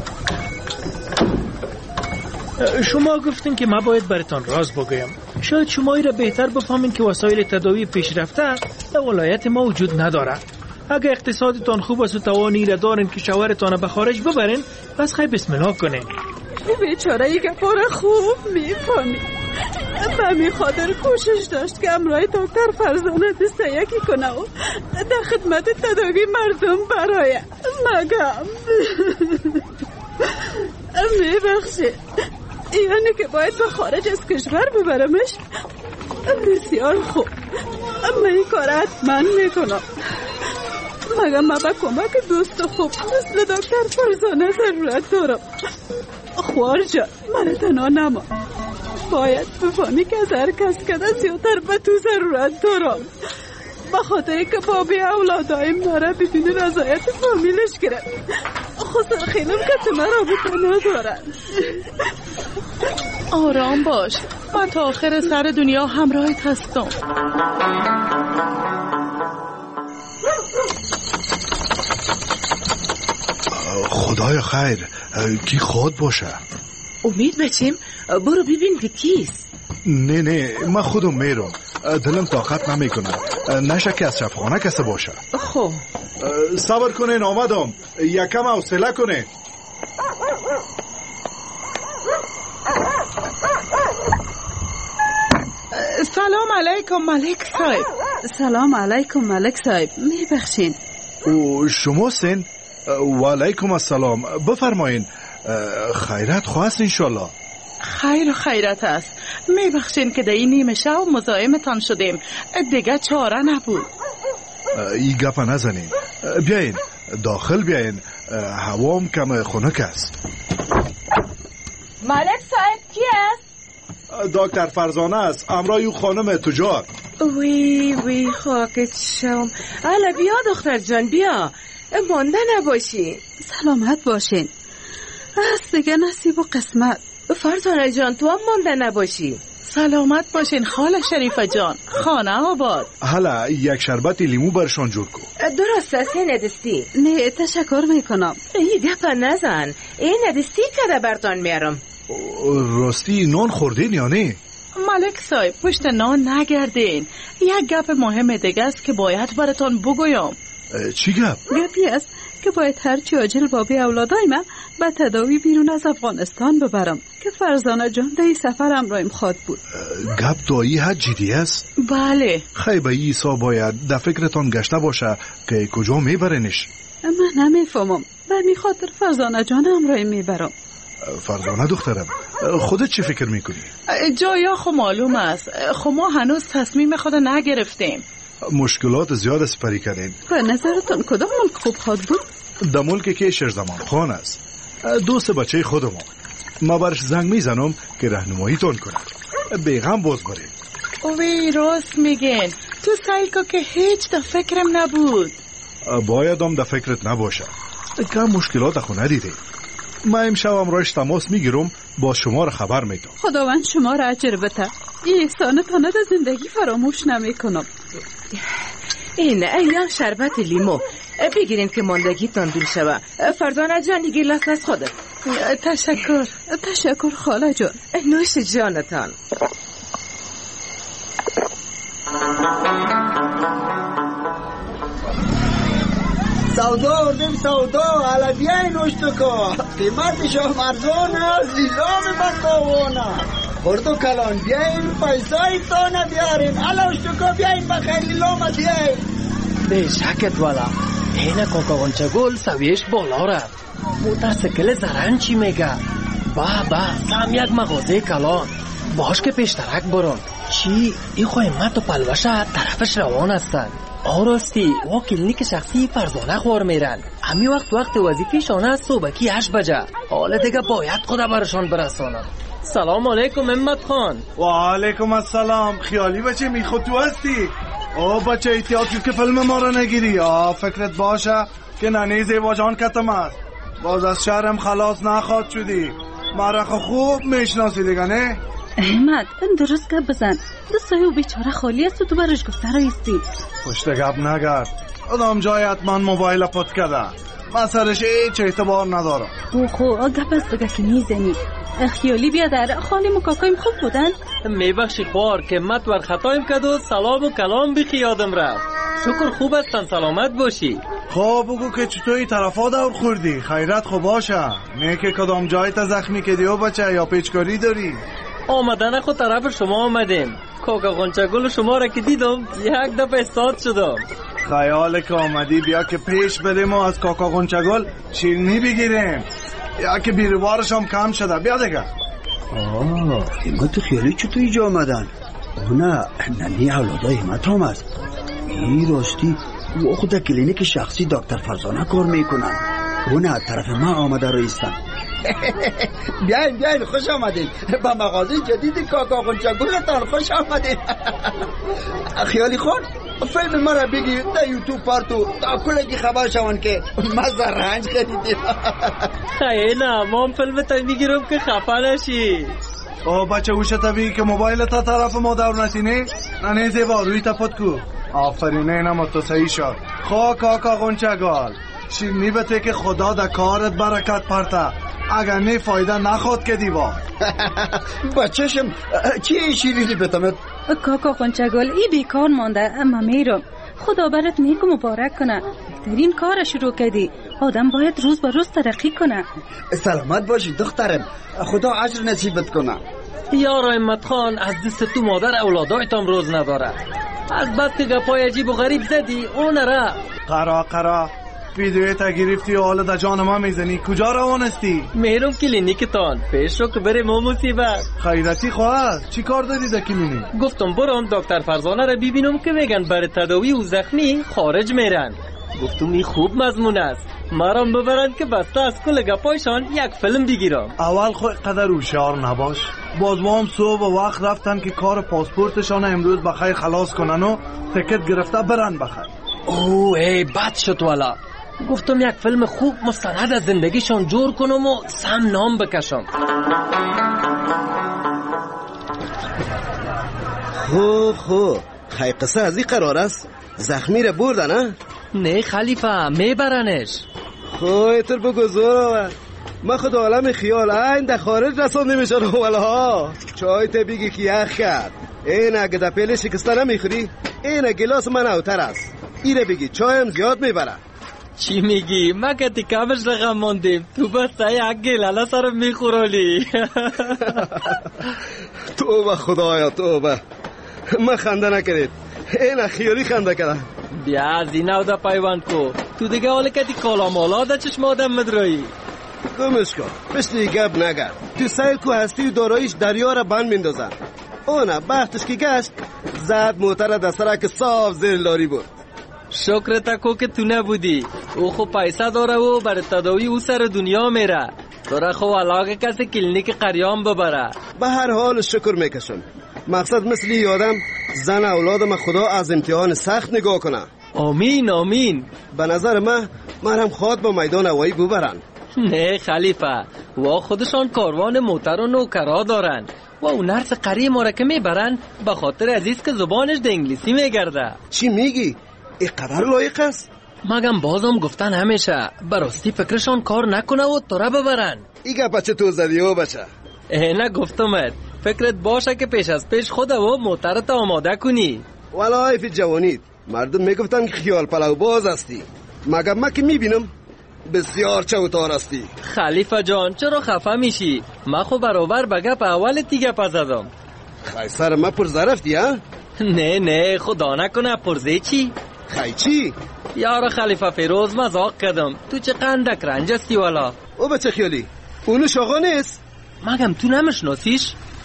شما گفتین که ما باید براتان راز بگویم. شاید شما ای را بهتر بفهمین که وسایل تداوی پیشرفته در ولایت ما وجود نداره. اگه اقتصادتان خوب است و توانی را دارین که شوهرتان به خارج ببرین، پس خیلی بسم الله کنین. بیچاره ای گپار خوب میفهمی. به می خاطر کوشش داشت که امرای دکتر فرزانه دست یکی کنه و در خدمت تداوی مردم برای مگم. میبخشی، یعنی که باید به خارج از کشور ببرمش؟ بسیار خوب، اما این کار حتما میکنم. مگه ما به کمک دوست خوب مثل دکتر فرزانه ضرورت دارم. خوار جان، من تنها نما. باید بفهمی که از هر کس که زیادتر به تو ضرورت دارم. به خاطر که بابی اولادایم داره بدون رضایت فامیلش گرفت. خسر خیلم که تو مرا بکنه دارن. آرام باش، من تا آخر سر دنیا همراهت هستم. خدای خیر، کی خود باشه؟ امید بچیم، برو ببین که کیست. نه نه، من خودم میرم. دلم طاقت نمیکنه. نشه که از شفخانه کسی باشه. خب صبر کنین، آمدم. یکم حوصله کنین. سلام علیکم ملک صاحب. سلام علیکم ملک صاحب، میبخشین. او شما سین؟ و علیکم السلام، بفرمایین. خیرت خواست انشالله. خیر و خیرت است. میبخشین که در این نیمه شب مزاحمتان شدیم، دیگه چاره نبود. ای گپ نزنین، بیاین داخل بیاین، هوام کم خنک است. ملک صاحب کی است؟ دکتر فرزانه است، امرای او خانم تجار. وی وی خاکت شم. حالا بیا دختر جان، بیا، مانده نباشی. سلامت باشین. از دیگه نصیب و قسمت. فرزانه جان تو هم مانده نباشی. سلامت باشین خاله شریفه جان، خانه آباد. حالا یک شربت لیمو برشان جور کن. درست است، ندستی؟ نه تشکر میکنم. ای گپا نزن، این ندستی که برتان میارم. راستی نان خوردین یا نه؟ ملک صاحب پشت نان نگردین. یک گپ مهم دیگه است که باید براتان بگویم. چی گپ؟ گپی است که باید هرچی عاجل بابی اولادای من به تداوی بیرون از افغانستان ببرم که فرزانه جان در این سفر همراهم خواد بود. گپ دایی حد جدی است؟ بله. خیلی به ایسا باید در فکرتان گشته باشه که کجا میبرنش. من نمیفهمم، به می خاطر فرزانه جان همراهم میبرم. فرزانه دخترم، خودت چی فکر میکنی؟ جایا خو معلوم است، خو ما هنوز تصمیم خود نگرفتیم. مشکلات زیاد سپری کردین. به نظرتان کدام ملک خوب خواد بود؟ در ملکی که شیرزمان خان است، دوست بچه خودم. ما برش زنگ میزنم که راهنمایی تون کنه. بیغم باز بریم. اوی راست میگن، تو سعی کن که هیچ در فکرم نبود. باید هم در فکرت نباشه، کم مشکلات خو ندیده. ما امشب امروز تماس میگیرم، با شما را خبر میدم. خداوند شما را اجر بده. این احسانتان در زندگی فراموش نمیکنم. این ایام شربت لیمو بگیرین که ماندگیتان دور شوه. فرزانه جان دیگه لس از خودت. تشکر تشکر خاله جان. نوش جانتان. سودا آوردیم سودا، حالا بیاین اشتکا، قیمتش هم ارزان است، لیلام بکاوانه. خورد کلان بیاین پیسای تانه بیارین، حالا اشتکا بیاین بخیر لیلام بیاین. به شکت والا، این کاکاوانچه گل سویش بالا رفت. موترسیکل زرن چی میگه؟ با با سم یک مغازه کلان، باش که پیشترک برون. چی؟ این خواهمت و پلوشه طرفش روان هستن. آراستی و کلینیک شخصی فرزانه خوار میرن. همین وقت وقت وظیفه‌شان است صبحکی هشت بجه. حالا دیگه باید خدا برشان برسانم. سلام علیکم امت خان. و علیکم السلام. خیالی بچه میخود تو هستی؟ او بچه احتیاطی که فیلم ما رو نگیری. آه فکرت باشه که ننه زیبا جان کتم است. باز از شهرم خلاص نخواد شدی. مرخ خوب میشناسی دیگه نه؟ احمد درست گپ بزن. دستای و بیچاره خالی است و تو برش گفته رایستی. پشت گپ نگرد. ادام جایت من موبایل پت کده. من سرش هیچ اعتبار ندارم. او خو گپ است دیگه که میزنی. خیالی بیادر خالیم و کاکایم خوب بودن؟ میبخشی خوار که مت ور خطایم کد و سلام و کلام بخی یادم رفت. شکر خوب هستن سلامت باشی. خب بگو که چطوری طرفا دور خوردی؟ خیرت خوب باشه. نه که کدام جایت زخمی کدی و بچه یا پیچکاری داری؟ آمدن خود طرف شما آمدیم. کاکا غنچگل شما را که دیدم یک دفعه استاد شدم. خیال که آمدی بیا که پیش بریم و از کاکا غنچگل شیرینی بگیریم. یا که بیروارش هم کم شده. بیا دیگه. آه اینگاه تو خیالی چطور اینجا آمدن؟ نه ننی اولادای همت هم است. ای راستی او خود کلینیک شخصی دکتر فرزانه کار میکنن. اون از طرف ما آمده رئیستن. بیاین بیاین خوش آمدید. با مغازه جدید کاکا غنچگلتان خوش آمدید. خیالی خون فیلم ما را بگی در یوتیوب پارتو تا کلگی خبر شوان که مزه رنج خریدیم. خیلی نه ما هم فیلم تا میگیرم که خفه نشی. او بچه اوشه طبیعی که موبایل تا طرف ما دور نتینه ننه زیبا روی تپت کو. آفرینه اینم تو صحیح شد. خواه کاکا غنچگل شیرنی بته که خدا در کارت برکت پرته. اگر نه فایده نخواد که دیوا. بچهشم چی شیرینی بتمت؟ کاکا غنچگل ای بیکار مانده اما میرم. خدا برات نیک و مبارک کنه. بهترین کار شروع کردی. آدم باید روز به روز ترقی کنه. سلامت باشی دخترم. خدا اجر نصیبت کنه. یارا امت خان از دست تو مادر اولادایتان روز نداره. از بس که گپای عجیب و غریب زدی اون را قرا قرا ویدیوی تا گرفتی و حالا در جان ما میزنی. کجا روانستی؟ میرم کلینیکتان. پیش رو که بریم و مصیبت. خیرتی خواهد چی کار داری در کلینیک؟ گفتم برام دکتر فرزانه را ببینم که میگن برای تداوی و زخمی خارج میرن. گفتم این خوب مضمون است. مرام ببرن که بسته از کل گپایشان یک فیلم بگیرم. اول خود قدر هوشیار نباش. باز ما هم صبح و وقت رفتن که کار پاسپورتشان امروز بخیر خلاص کنن و تکت گرفته برن بخیر. اوه ای بد شد والا. گفتم یک فیلم خوب مستند از زندگیشان جور کنم و سم نام بکشم. خو خو خی قصه از این قرار است. زخمی را بردن ها؟ نه خلیفه میبرنش. خو ایتر بگذار ما خود عالم خیال این در خارج رسان نمیشن والا ها. چای تا بگی که یخ کرد. این اگه در پیل شکسته نمیخوری این گلاس من اوتر است. ایره بگی چایم زیاد میبره. چی میگی؟ ما که تکابش رقم موندیم. تو بس یک گلاله سرم میخورالی. توبه خدایا توبه. ما خنده نکرید. این خیالی خنده کرده. بیا از این او دا پیوند کو. تو دیگه حالا که دی کالا مالا دا چشم آدم مدرایی. گمش کن پشتی گب نگرد. تو سیل کو هستی و دارایش دریا را بند میندازن. اونا بختش که گشت زد موتر دستره که صاف زیر لاری بود. شکر تکو که تو نبودی. او خو پیسه داره و برای تداوی او سر دنیا میره. تو را خو علاقه کسی کلینیک قریام ببره. به هر حال شکر میکشم. مقصد مثل یادم زن اولادم خدا از امتحان سخت نگاه کنه. آمین آمین. به نظر من مرهم خواد با میدان هوایی ببرن. نه خلیفه و خودشان کاروان موتر و نوکرا دارن و اون نرس قری ما را که میبرن به خاطر عزیز که زبانش ده انگلیسی میگرده. چی میگی؟ اینقدر لایق است؟ مگم بازم گفتن همیشه براستی فکرشان کار نکنه و تو را ببرن. ایگه بچه تو زدی و بچه نه گفتمت فکرت باشه که پیش از پیش خود و موترت آماده کنی. والا حیف جوانید. مردم میگفتن که خیال پلو باز هستی. مگم ما که میبینم بسیار چوتار هستی. خلیفه جان چرا خفه میشی؟ ما خو برابر به گپ اول تیگه پزدم. خی سر ما پرزه رفتی ها؟ نه نه خدا نکنه پرزه چی؟ خی چی؟ یارو خلیفه فیروز مزاق کردم. تو چه قندک رنج هستی والا. او بچه خیالی اونو شاقا نیست؟ مگم تو نمشناسیش؟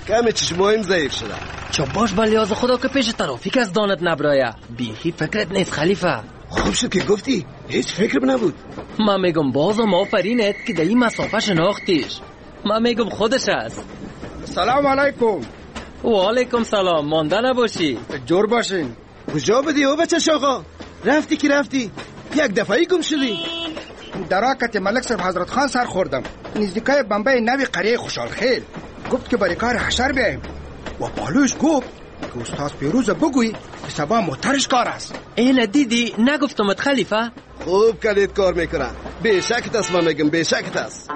کمی چشمایم ضعیف شده. چو باش بلیاز خدا که پیش ترافیک از دانت نبرایه. بیخی فکرت نیست خلیفه. خوب شد که گفتی، هیچ فکر نبود. من میگم بازم آفرینت که در این مسافه شناختیش. من میگم خودش است. سلام علیکم. و علیکم سلام. مانده نباشی. جور باشین. کجا بدی او بچه شاقا؟ رفتی که رفتی؟ یک دفعی گم شدی؟ در راکت ملک صاحب حضرت خان سر خوردم. نزدیکای بمبئی نوی قریه خوشحال خیل. گفت که برای کار حشر بیاییم و بالوش گفت که استاد پیروز بگوی که سبا محترش کار است. این دیدی نگفتمت خلیفه؟ خوب کلیت کار میکنه. بیشکت است من میگم، بیشکت است.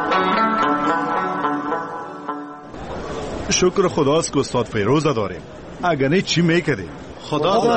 شکر خداست که استاد فیروز داریم. اگر نه چی میکردیم؟ خدا خوب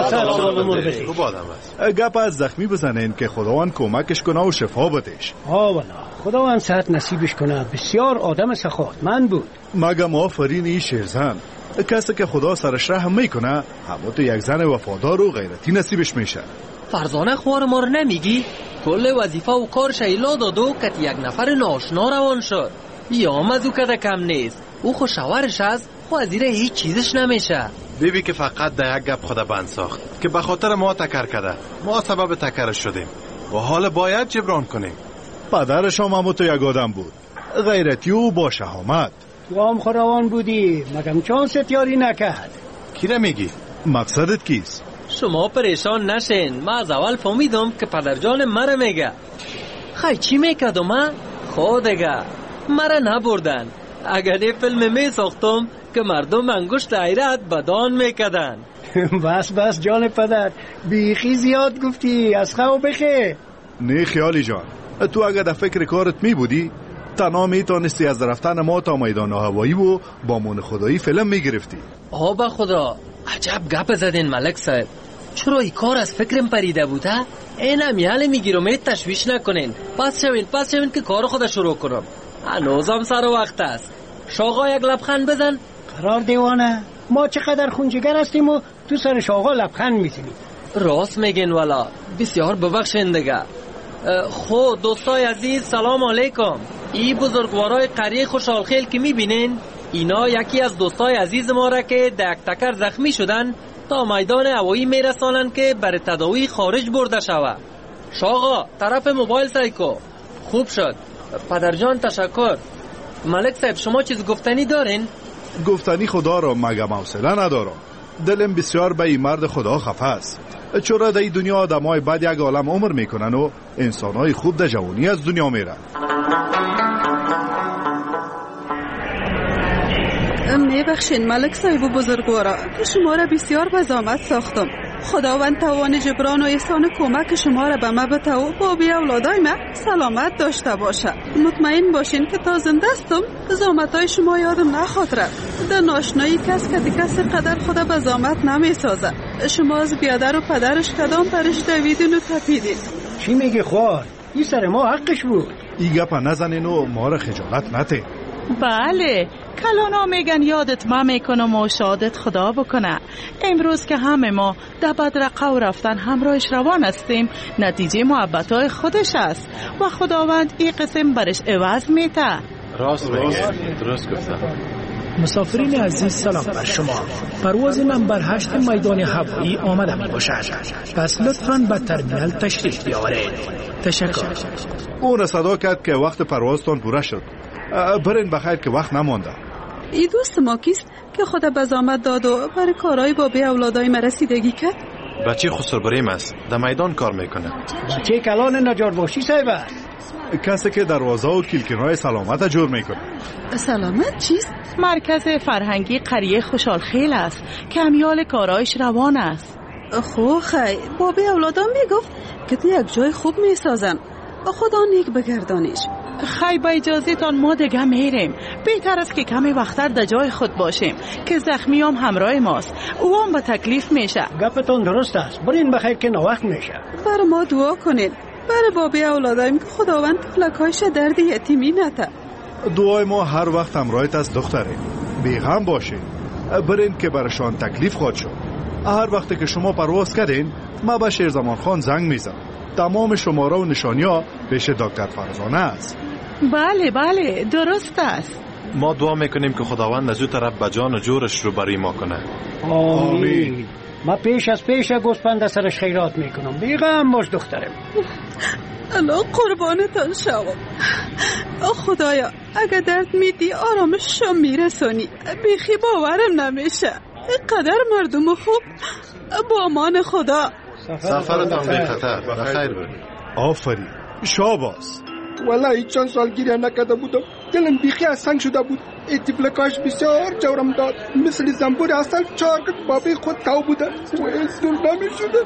آدم است. گپ از زخمی بزنین که خداوند کمکش کنه و شفا بدهش. ها والا خداوند صحت نصیبش کنه. بسیار آدم سخاوتمند بود. مگم آفرین این شیرزن. کسی که خدا سرش رحم میکنه همون تو یک زن وفادار و غیرتی نصیبش میشه. فرزانه خوار ما رو نمیگی؟ کل وظیفه و کار شیلا دادو که یک نفر ناشنا روان شد. یا مزو کده کم نیست. او خوشاورش از وزیره هیچ چیزش نمیشه. بیبی که فقط در یک گپ خدا بند ساخت که به خاطر ما تکر کرده. ما سبب تکرش شدیم و حال باید جبران کنیم. پدرش هم همون تو یک آدم بود، غیرتی و با شهامت. تو هم خراوان بودی مگم چون ستیاری نکرد. کی را میگی؟ مقصدت کیست؟ شما پریشان نشین. من از اول فهمیدم که پدرجان مرا میگه. خی چی میکردم من؟ خودگه مرا نبردن. اگر این فیلم می ساختم که مردم انگشت حیرت بدان میکردن. بس بس جان پدر، بیخی زیاد گفتی. از خواهو بخیر. نه خیالی جان، تو اگر در فکر کارت می بودی تنها می تانستی از رفتن ما تا میدان هوایی و با مون خدایی فیلم می گرفتی. آبا خدا عجب گپ زدین ملک صاحب. چرا این کار از فکرم پریده بوده؟ اینم یاله میگیرم. تشویش نکنین. پس شوین پس شوین که کار خدا شروع کنم. هنوزم سر وقت است. شاقا یک لبخند بزن. قرار دیوانه، ما چقدر خونجگر هستیم و تو سر شاقا لبخند میزنیم. راست میگین والا. بسیار ببخشین دیگه. خود دوستای عزیز سلام علیکم. ای بزرگوارای قریه خوشحالخیل که میبینین، اینا یکی از دوستای عزیز ما را که دک تکر زخمی شدن تا میدان هوایی میرسانن که برای تداوی خارج برده شود. شاقا طرف موبایل سایکو. خوب شد. پدرجان تشکر. ملک صاحب شما چیز گفتنی دارین؟ گفتنی خدا را مگم حوصله ندارم. دلم بسیار به این مرد خدا خفه است. چرا در این دنیا آدمای بد یک عالم عمر میکنن و انسانای خوب در جوانی از دنیا میرن. میبخشین ملک صاحب و بزرگوارا که شما را بسیار به زحمت ساختم. خداوند توان جبران و احسان کمک شما را به ما بده و با بی اولادای ما سلامت داشته باشه. مطمئن باشین که تا زنده استم زحمتای شما یادم نخواهد رفت. در ناشنایی کس که کسی قدر خدا به زحمت نمی سازه. شما از بیادر و پدرش کدام پرش دویدین و تپیدین. چی میگی خوار؟ این سر ما حقش بود. این گپا نزنین و ما را خجالت نده. بله کلانا میگن یادت ما میکنم و شادت خدا بکنه. امروز که همه ما در بدرقه رفتن همراهش روان هستیم، نتیجه محبتای خودش است و خداوند این قسم برش عوض میده. راست میگه. درست گفتم. مسافرین عزیز سلام بر شما. پرواز نمبر هشت میدان هوایی آمده می باشد. پس لطفاً به ترمینال تشریف بیاورید. تشکر. اون صدا کرد که وقت پروازتان پوره شد. برین بخیر که وقت نمانده. ای دوست ما کیست که خدا به زحمت داد و برای کارهای با به اولادای ما رسیدگی کرد؟ بچه خسرو بریم است. در میدان کار میکنه. بچه کلان نجار باشی صاحب. کسی که دروازه و کلکین‌های سلامت جور میکنه. سلامت چیست؟ مرکز فرهنگی قریه خوشحالخیل است که امیال کارایش روان است. خو خی بابی اولادان میگفت که تو یک جای خوب میسازن. خدا نیک بگردانش. خی با اجازه تان ما دیگه میریم. بهتر است که کمی وقتر در جای خود باشیم که زخمی هم همراه ماست. او هم با تکلیف میشه. گپتون درست است. برین بخیر که نوقت میشه. برای ما دعا کنید. برای بابی اولادایم که خداوند فلکایش درد یتیمی نده. دعای ما هر وقت همراهت از دختره. بیغم باشین. برین که برشان تکلیف خواهد شد. هر وقت که شما پرواز کردین ما به شیرزمان خان زنگ میزنم. تمام شماره و نشانی ها پیش دکتر فرزانه است. بله بله درست است. ما دعا میکنیم که خداوند از او طرف به جان و جورش رو برای ما کنه. آمین. ما پیش از پیش گوسپند سرش خیرات میکنم. بیغم باش دخترم. الله قربانتان شوم. خدایا اگه درد میدی آرامششو میرسونی. بیخی باورم نمیشه. قدر مردم خوب. با امان خدا. سفرتان بی خطر. بخیر برید. آفرین. شاباس. والله چند سال گریه نکرده بودم. دلم بیخی از سنگ شده بود. اتفلکاش بسیار جورم داد. مثل زنبور اصل چارکت بابی خود تاو بودن و از دل نمی شده.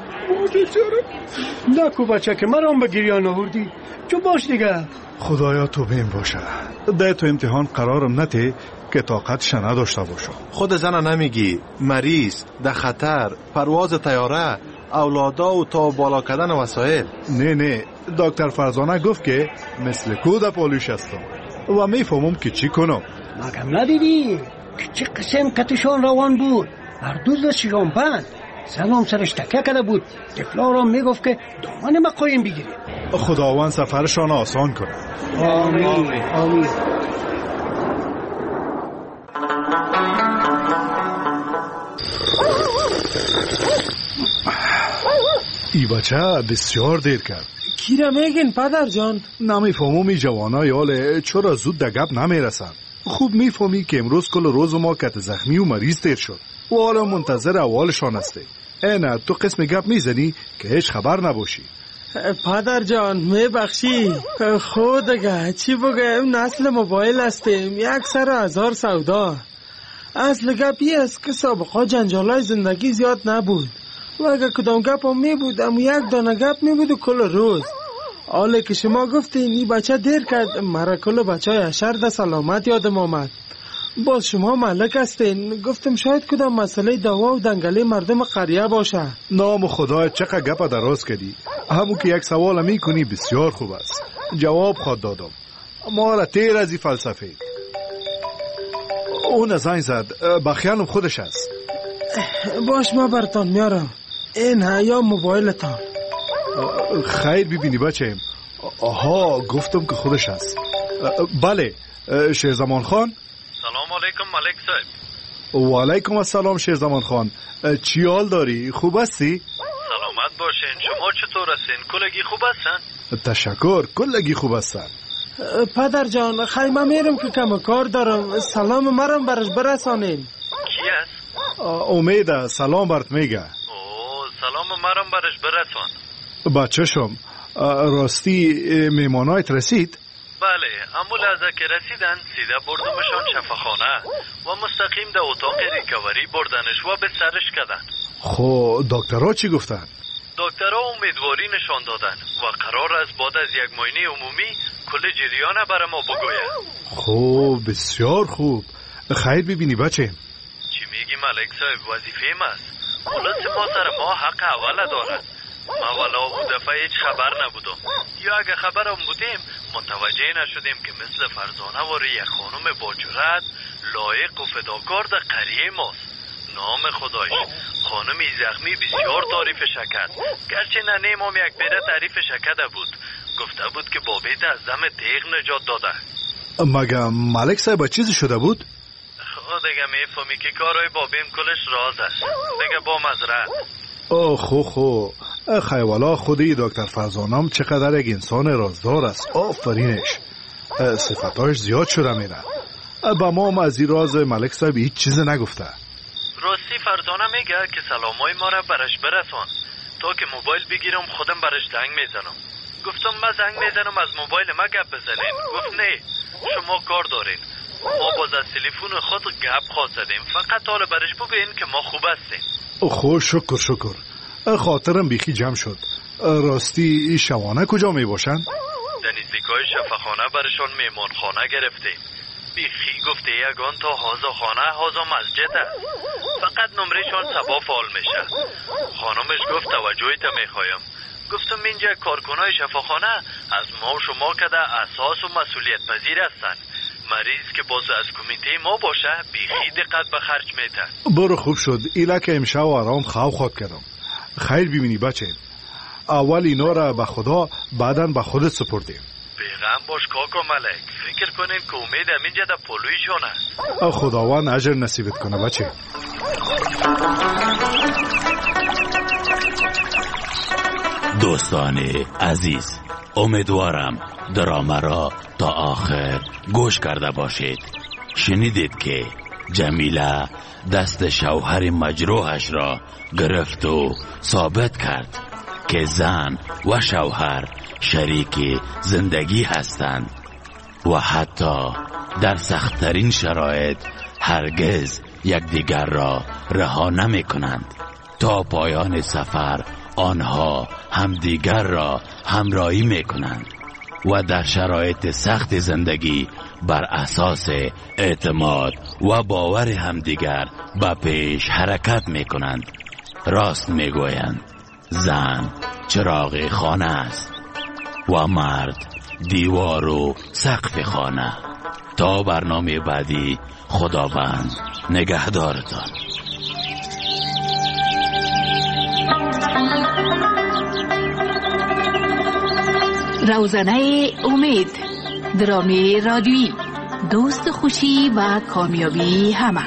نکو بچه که مرام به گریه نوردی. چو باش دیگه. خدایا تو بیم باشه. ده تو امتحان قرارم نته که طاقتش نداشته باشم. خود زن نمیگی مریض، ده خطر، پرواز طیاره، اولادا و تا بالا کردن وسایل. نه نه دکتر فرزانه گفت که مثل کود پالوش هستم و میفهمم که چی کنم. مگم ندیدی که چه قسم کتشان روان بود؟ هر دوز شیرانپند سلام سرش تکه کرده بود. طفلا را میگفت که دامن ما قایم بگیری. خداوند سفرشان آسان کنه. آمین آمین. ای بچه بسیار دیر کرد. کی را میگین پدر جان؟ نمیفهمم ای جوانا یاله چرا زود ده گپ نمیرسن. خوب میفهمی که امروز کل روز ما کت زخمی و مریض تیر شد و حالا منتظر احوالشان هستی. اینه تو قسم گپ میزنی که هیچ خبر نباشی. پدر جان میبخشی. خود دیگه چی بگم، نسل موبایل هستیم، یک سر هزار سودا. اصل گپی است که سابقا جنجالای زندگی زیاد نبود و اگه کدام گپ هم می بود اما یک دانه گپ می بود و کل روز. حالا که شما گفتین این بچه دیر کرد، مرا کل بچه های اشر ده سلامت یادم آمد. باز شما ملک هستین، گفتم شاید کدام مسئله دوا و دنگله مردم قریه باشه. نام خدا چقدر گپ دراز کردی. همون که یک سوال می کنی بسیار خوب است. جواب خود دادم. ما را تیر از این فلسفه. اون زنگ زد. بخیانم خودش است. باش ما برتان میارم. این ها یا موبایلتان. خیر ببینی بچه. آها گفتم که خودش است. بله شیرزمان خان. سلام علیکم ملک صاحب. و علیکم السلام شیرزمان خان. چی حال داری؟ خوب هستی؟ سلامت باشین. شما چطور هستین؟ کلگی خوب هستن؟ تشکر کلگی خوب هستن. پدر جان خیمه میرم که کم کار دارم. سلام مرم برش برسانین. کی است؟ امید سلام برات میگه. اوه سلام مرم برش برسان. بچه شم راستی میمانایت رسید؟ بله اما لحظه که رسیدن سیده بردمشان شفاخانه و مستقیم در اتاق ریکاوری بردنش و به سرش کردن. خب دکترها چی گفتن؟ دکترها امیدواری نشان دادن و قرار است بعد از یک معاینه عمومی کل جریان برای ما بگوید. خب بسیار خوب. خیر ببینی بچه. چی میگی ملک صاحب؟ وظیفه ماست. خلاص ما سر ما حق اول دارد. ما والا او دفعه هیچ خبر نبودم یا اگه خبرم بودیم متوجه نشدیم که مثل فرزانه واره یک خانم با جرأت لایق و فداکار در قریه ماست. نام خدایش خانمی زخمی بسیار تعریف شکد، گرچه ننیم هم یک پیره تعریف شکده بود. گفته بود که بابیت از دم تیغ نجات داده. مگه ملک صاحب چیزی شده بود؟ خود دیگه میفهمی که کارهای بابیم کلش راز است. دیگه با مزرعه. اوه خو خو خیوالا خودی دکتر فرزانم چقدر یک انسان رازدار است. آفرینش. صفتایش زیاد شده میره. با ما هم از این راز ملک صاحب هیچ چیز نگفته. راستی فرزانه میگه که سلامای ما را برش برسان تا که موبایل بگیرم خودم برش زنگ میزنم. گفتم من زنگ میزنم از موبایل ما گپ بزنین. گفت نه شما کار دارین. ما باز از تلفن خود گپ خواستیم، فقط حالا برش بگوین که ما خوب هستیم. خوش شکر شکر. خاطرم بیخی جمع شد. راستی شوانه کجا می باشن؟ در نزدیکای شفاخانه برشان میمون خانه گرفتیم. بیخی گفته یگان تا هازا خانه هازا مسجد است. فقط نمرشان سبا فعال میشه. خانمش گفت توجهیت میخوایم. گفتم اینجا کارکنای شفاخانه از ما و شما کده اساس و مسئولیت پذیر هستن. مریض که باز از کمیته ما باشه بیخی دقت به خرج میته. برو خوب شد. ایلا که امشب و آرام خواب خواب کردم. خیر ببینی بچه. اول اینا را به خدا بعدن به خودت سپردیم. بیغم باش کاکا ملک. فکر کنین که امید همینجا در پلویشون است. خداوند اجر نصیبت کنه بچه. دوستان عزیز، امیدوارم درامه را تا آخر گوش کرده باشید. شنیدید که جمیله دست شوهر مجروحش را گرفت و ثابت کرد که زن و شوهر شریک زندگی هستند و حتی در سخت‌ترین شرایط هرگز یکدیگر را رها نمی کنند. تا پایان سفر آنها همدیگر را همراهی می کنند و در شرایط سخت زندگی بر اساس اعتماد و باور همدیگر به پیش حرکت می کنند. راست می گویند زن چراغ خانه است و مرد دیوار و سقف خانه. تا برنامه بعدی، خداوند نگهدارتان. روزنه امید، درامی رادیویی، دوست خوشی و کامیابی همه.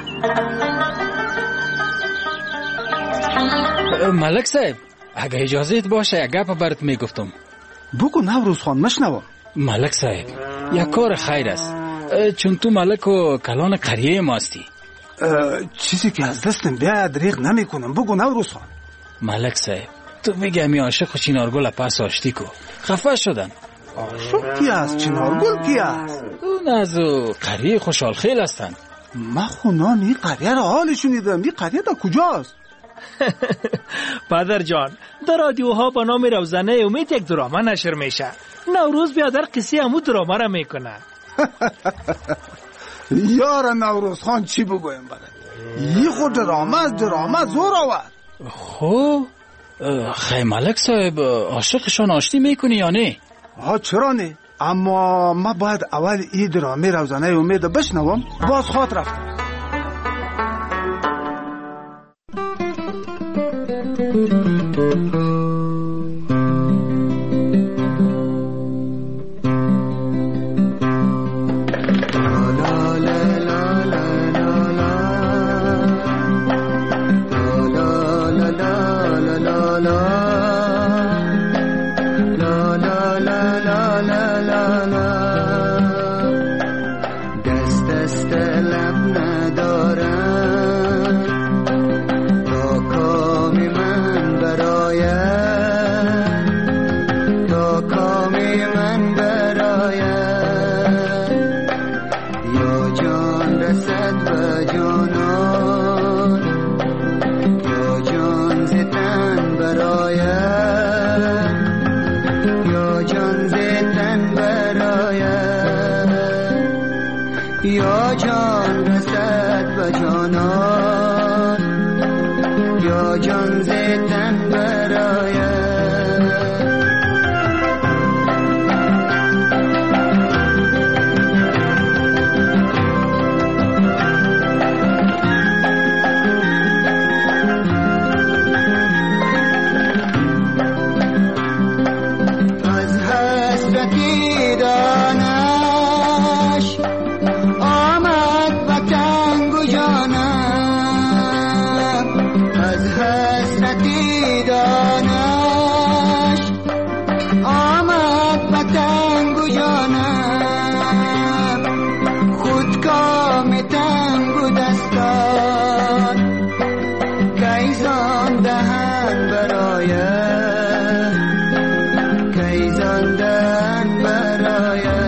ملک صاحب، اگه اجازت باشه یک گپ برات میگفتم. بگو نوروز خان، مشنوم. ملک صاحب، یک کار خیر است، چون تو ملک و کلان قریه ماستی. چیزی که از دستم بیاید دریغ نمی کنم. بگو نوروز خان. ملک صاحب، تو بگی همی عاشق و چینارگل پس آشتی کو. خفه شدن. عاشق کی است؟ چینارگل کی است؟ اون از قریه خوشحال خیل هستن. من خونان این قریه را حالی شنیدم. این قریه دا کجاست؟ پدر جان، در رادیوها با نام روزنه امید یک درامه نشر میشه. نوروز بیادر قصه همون درامه را میکنه. یار نوروز خان، چی بگویم برد؟ یه خود درامه از درامه زور آورد. خب خیلی ملک صاحب، عاشقشان آشتی میکنی یا نه؟ ها چرا نه، اما ما باید اول این درامه روزنه امید بشنوم، باز خواد رفتم. یا جان رسد به جانان، یا جان زیتن براید. از حسرتی دانش آمد به تنگ و جانم، از حسرتی دانش آمد به تنگ و جانم، خودکام تنگ و دستان کیزان دهن براید، کیزان دهن براید.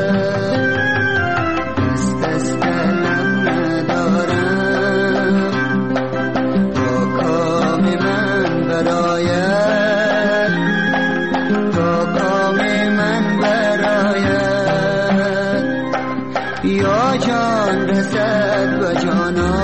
دست از قلم ندارم تا کام من براید، تا کام من براید. یا جان رسد به جانان،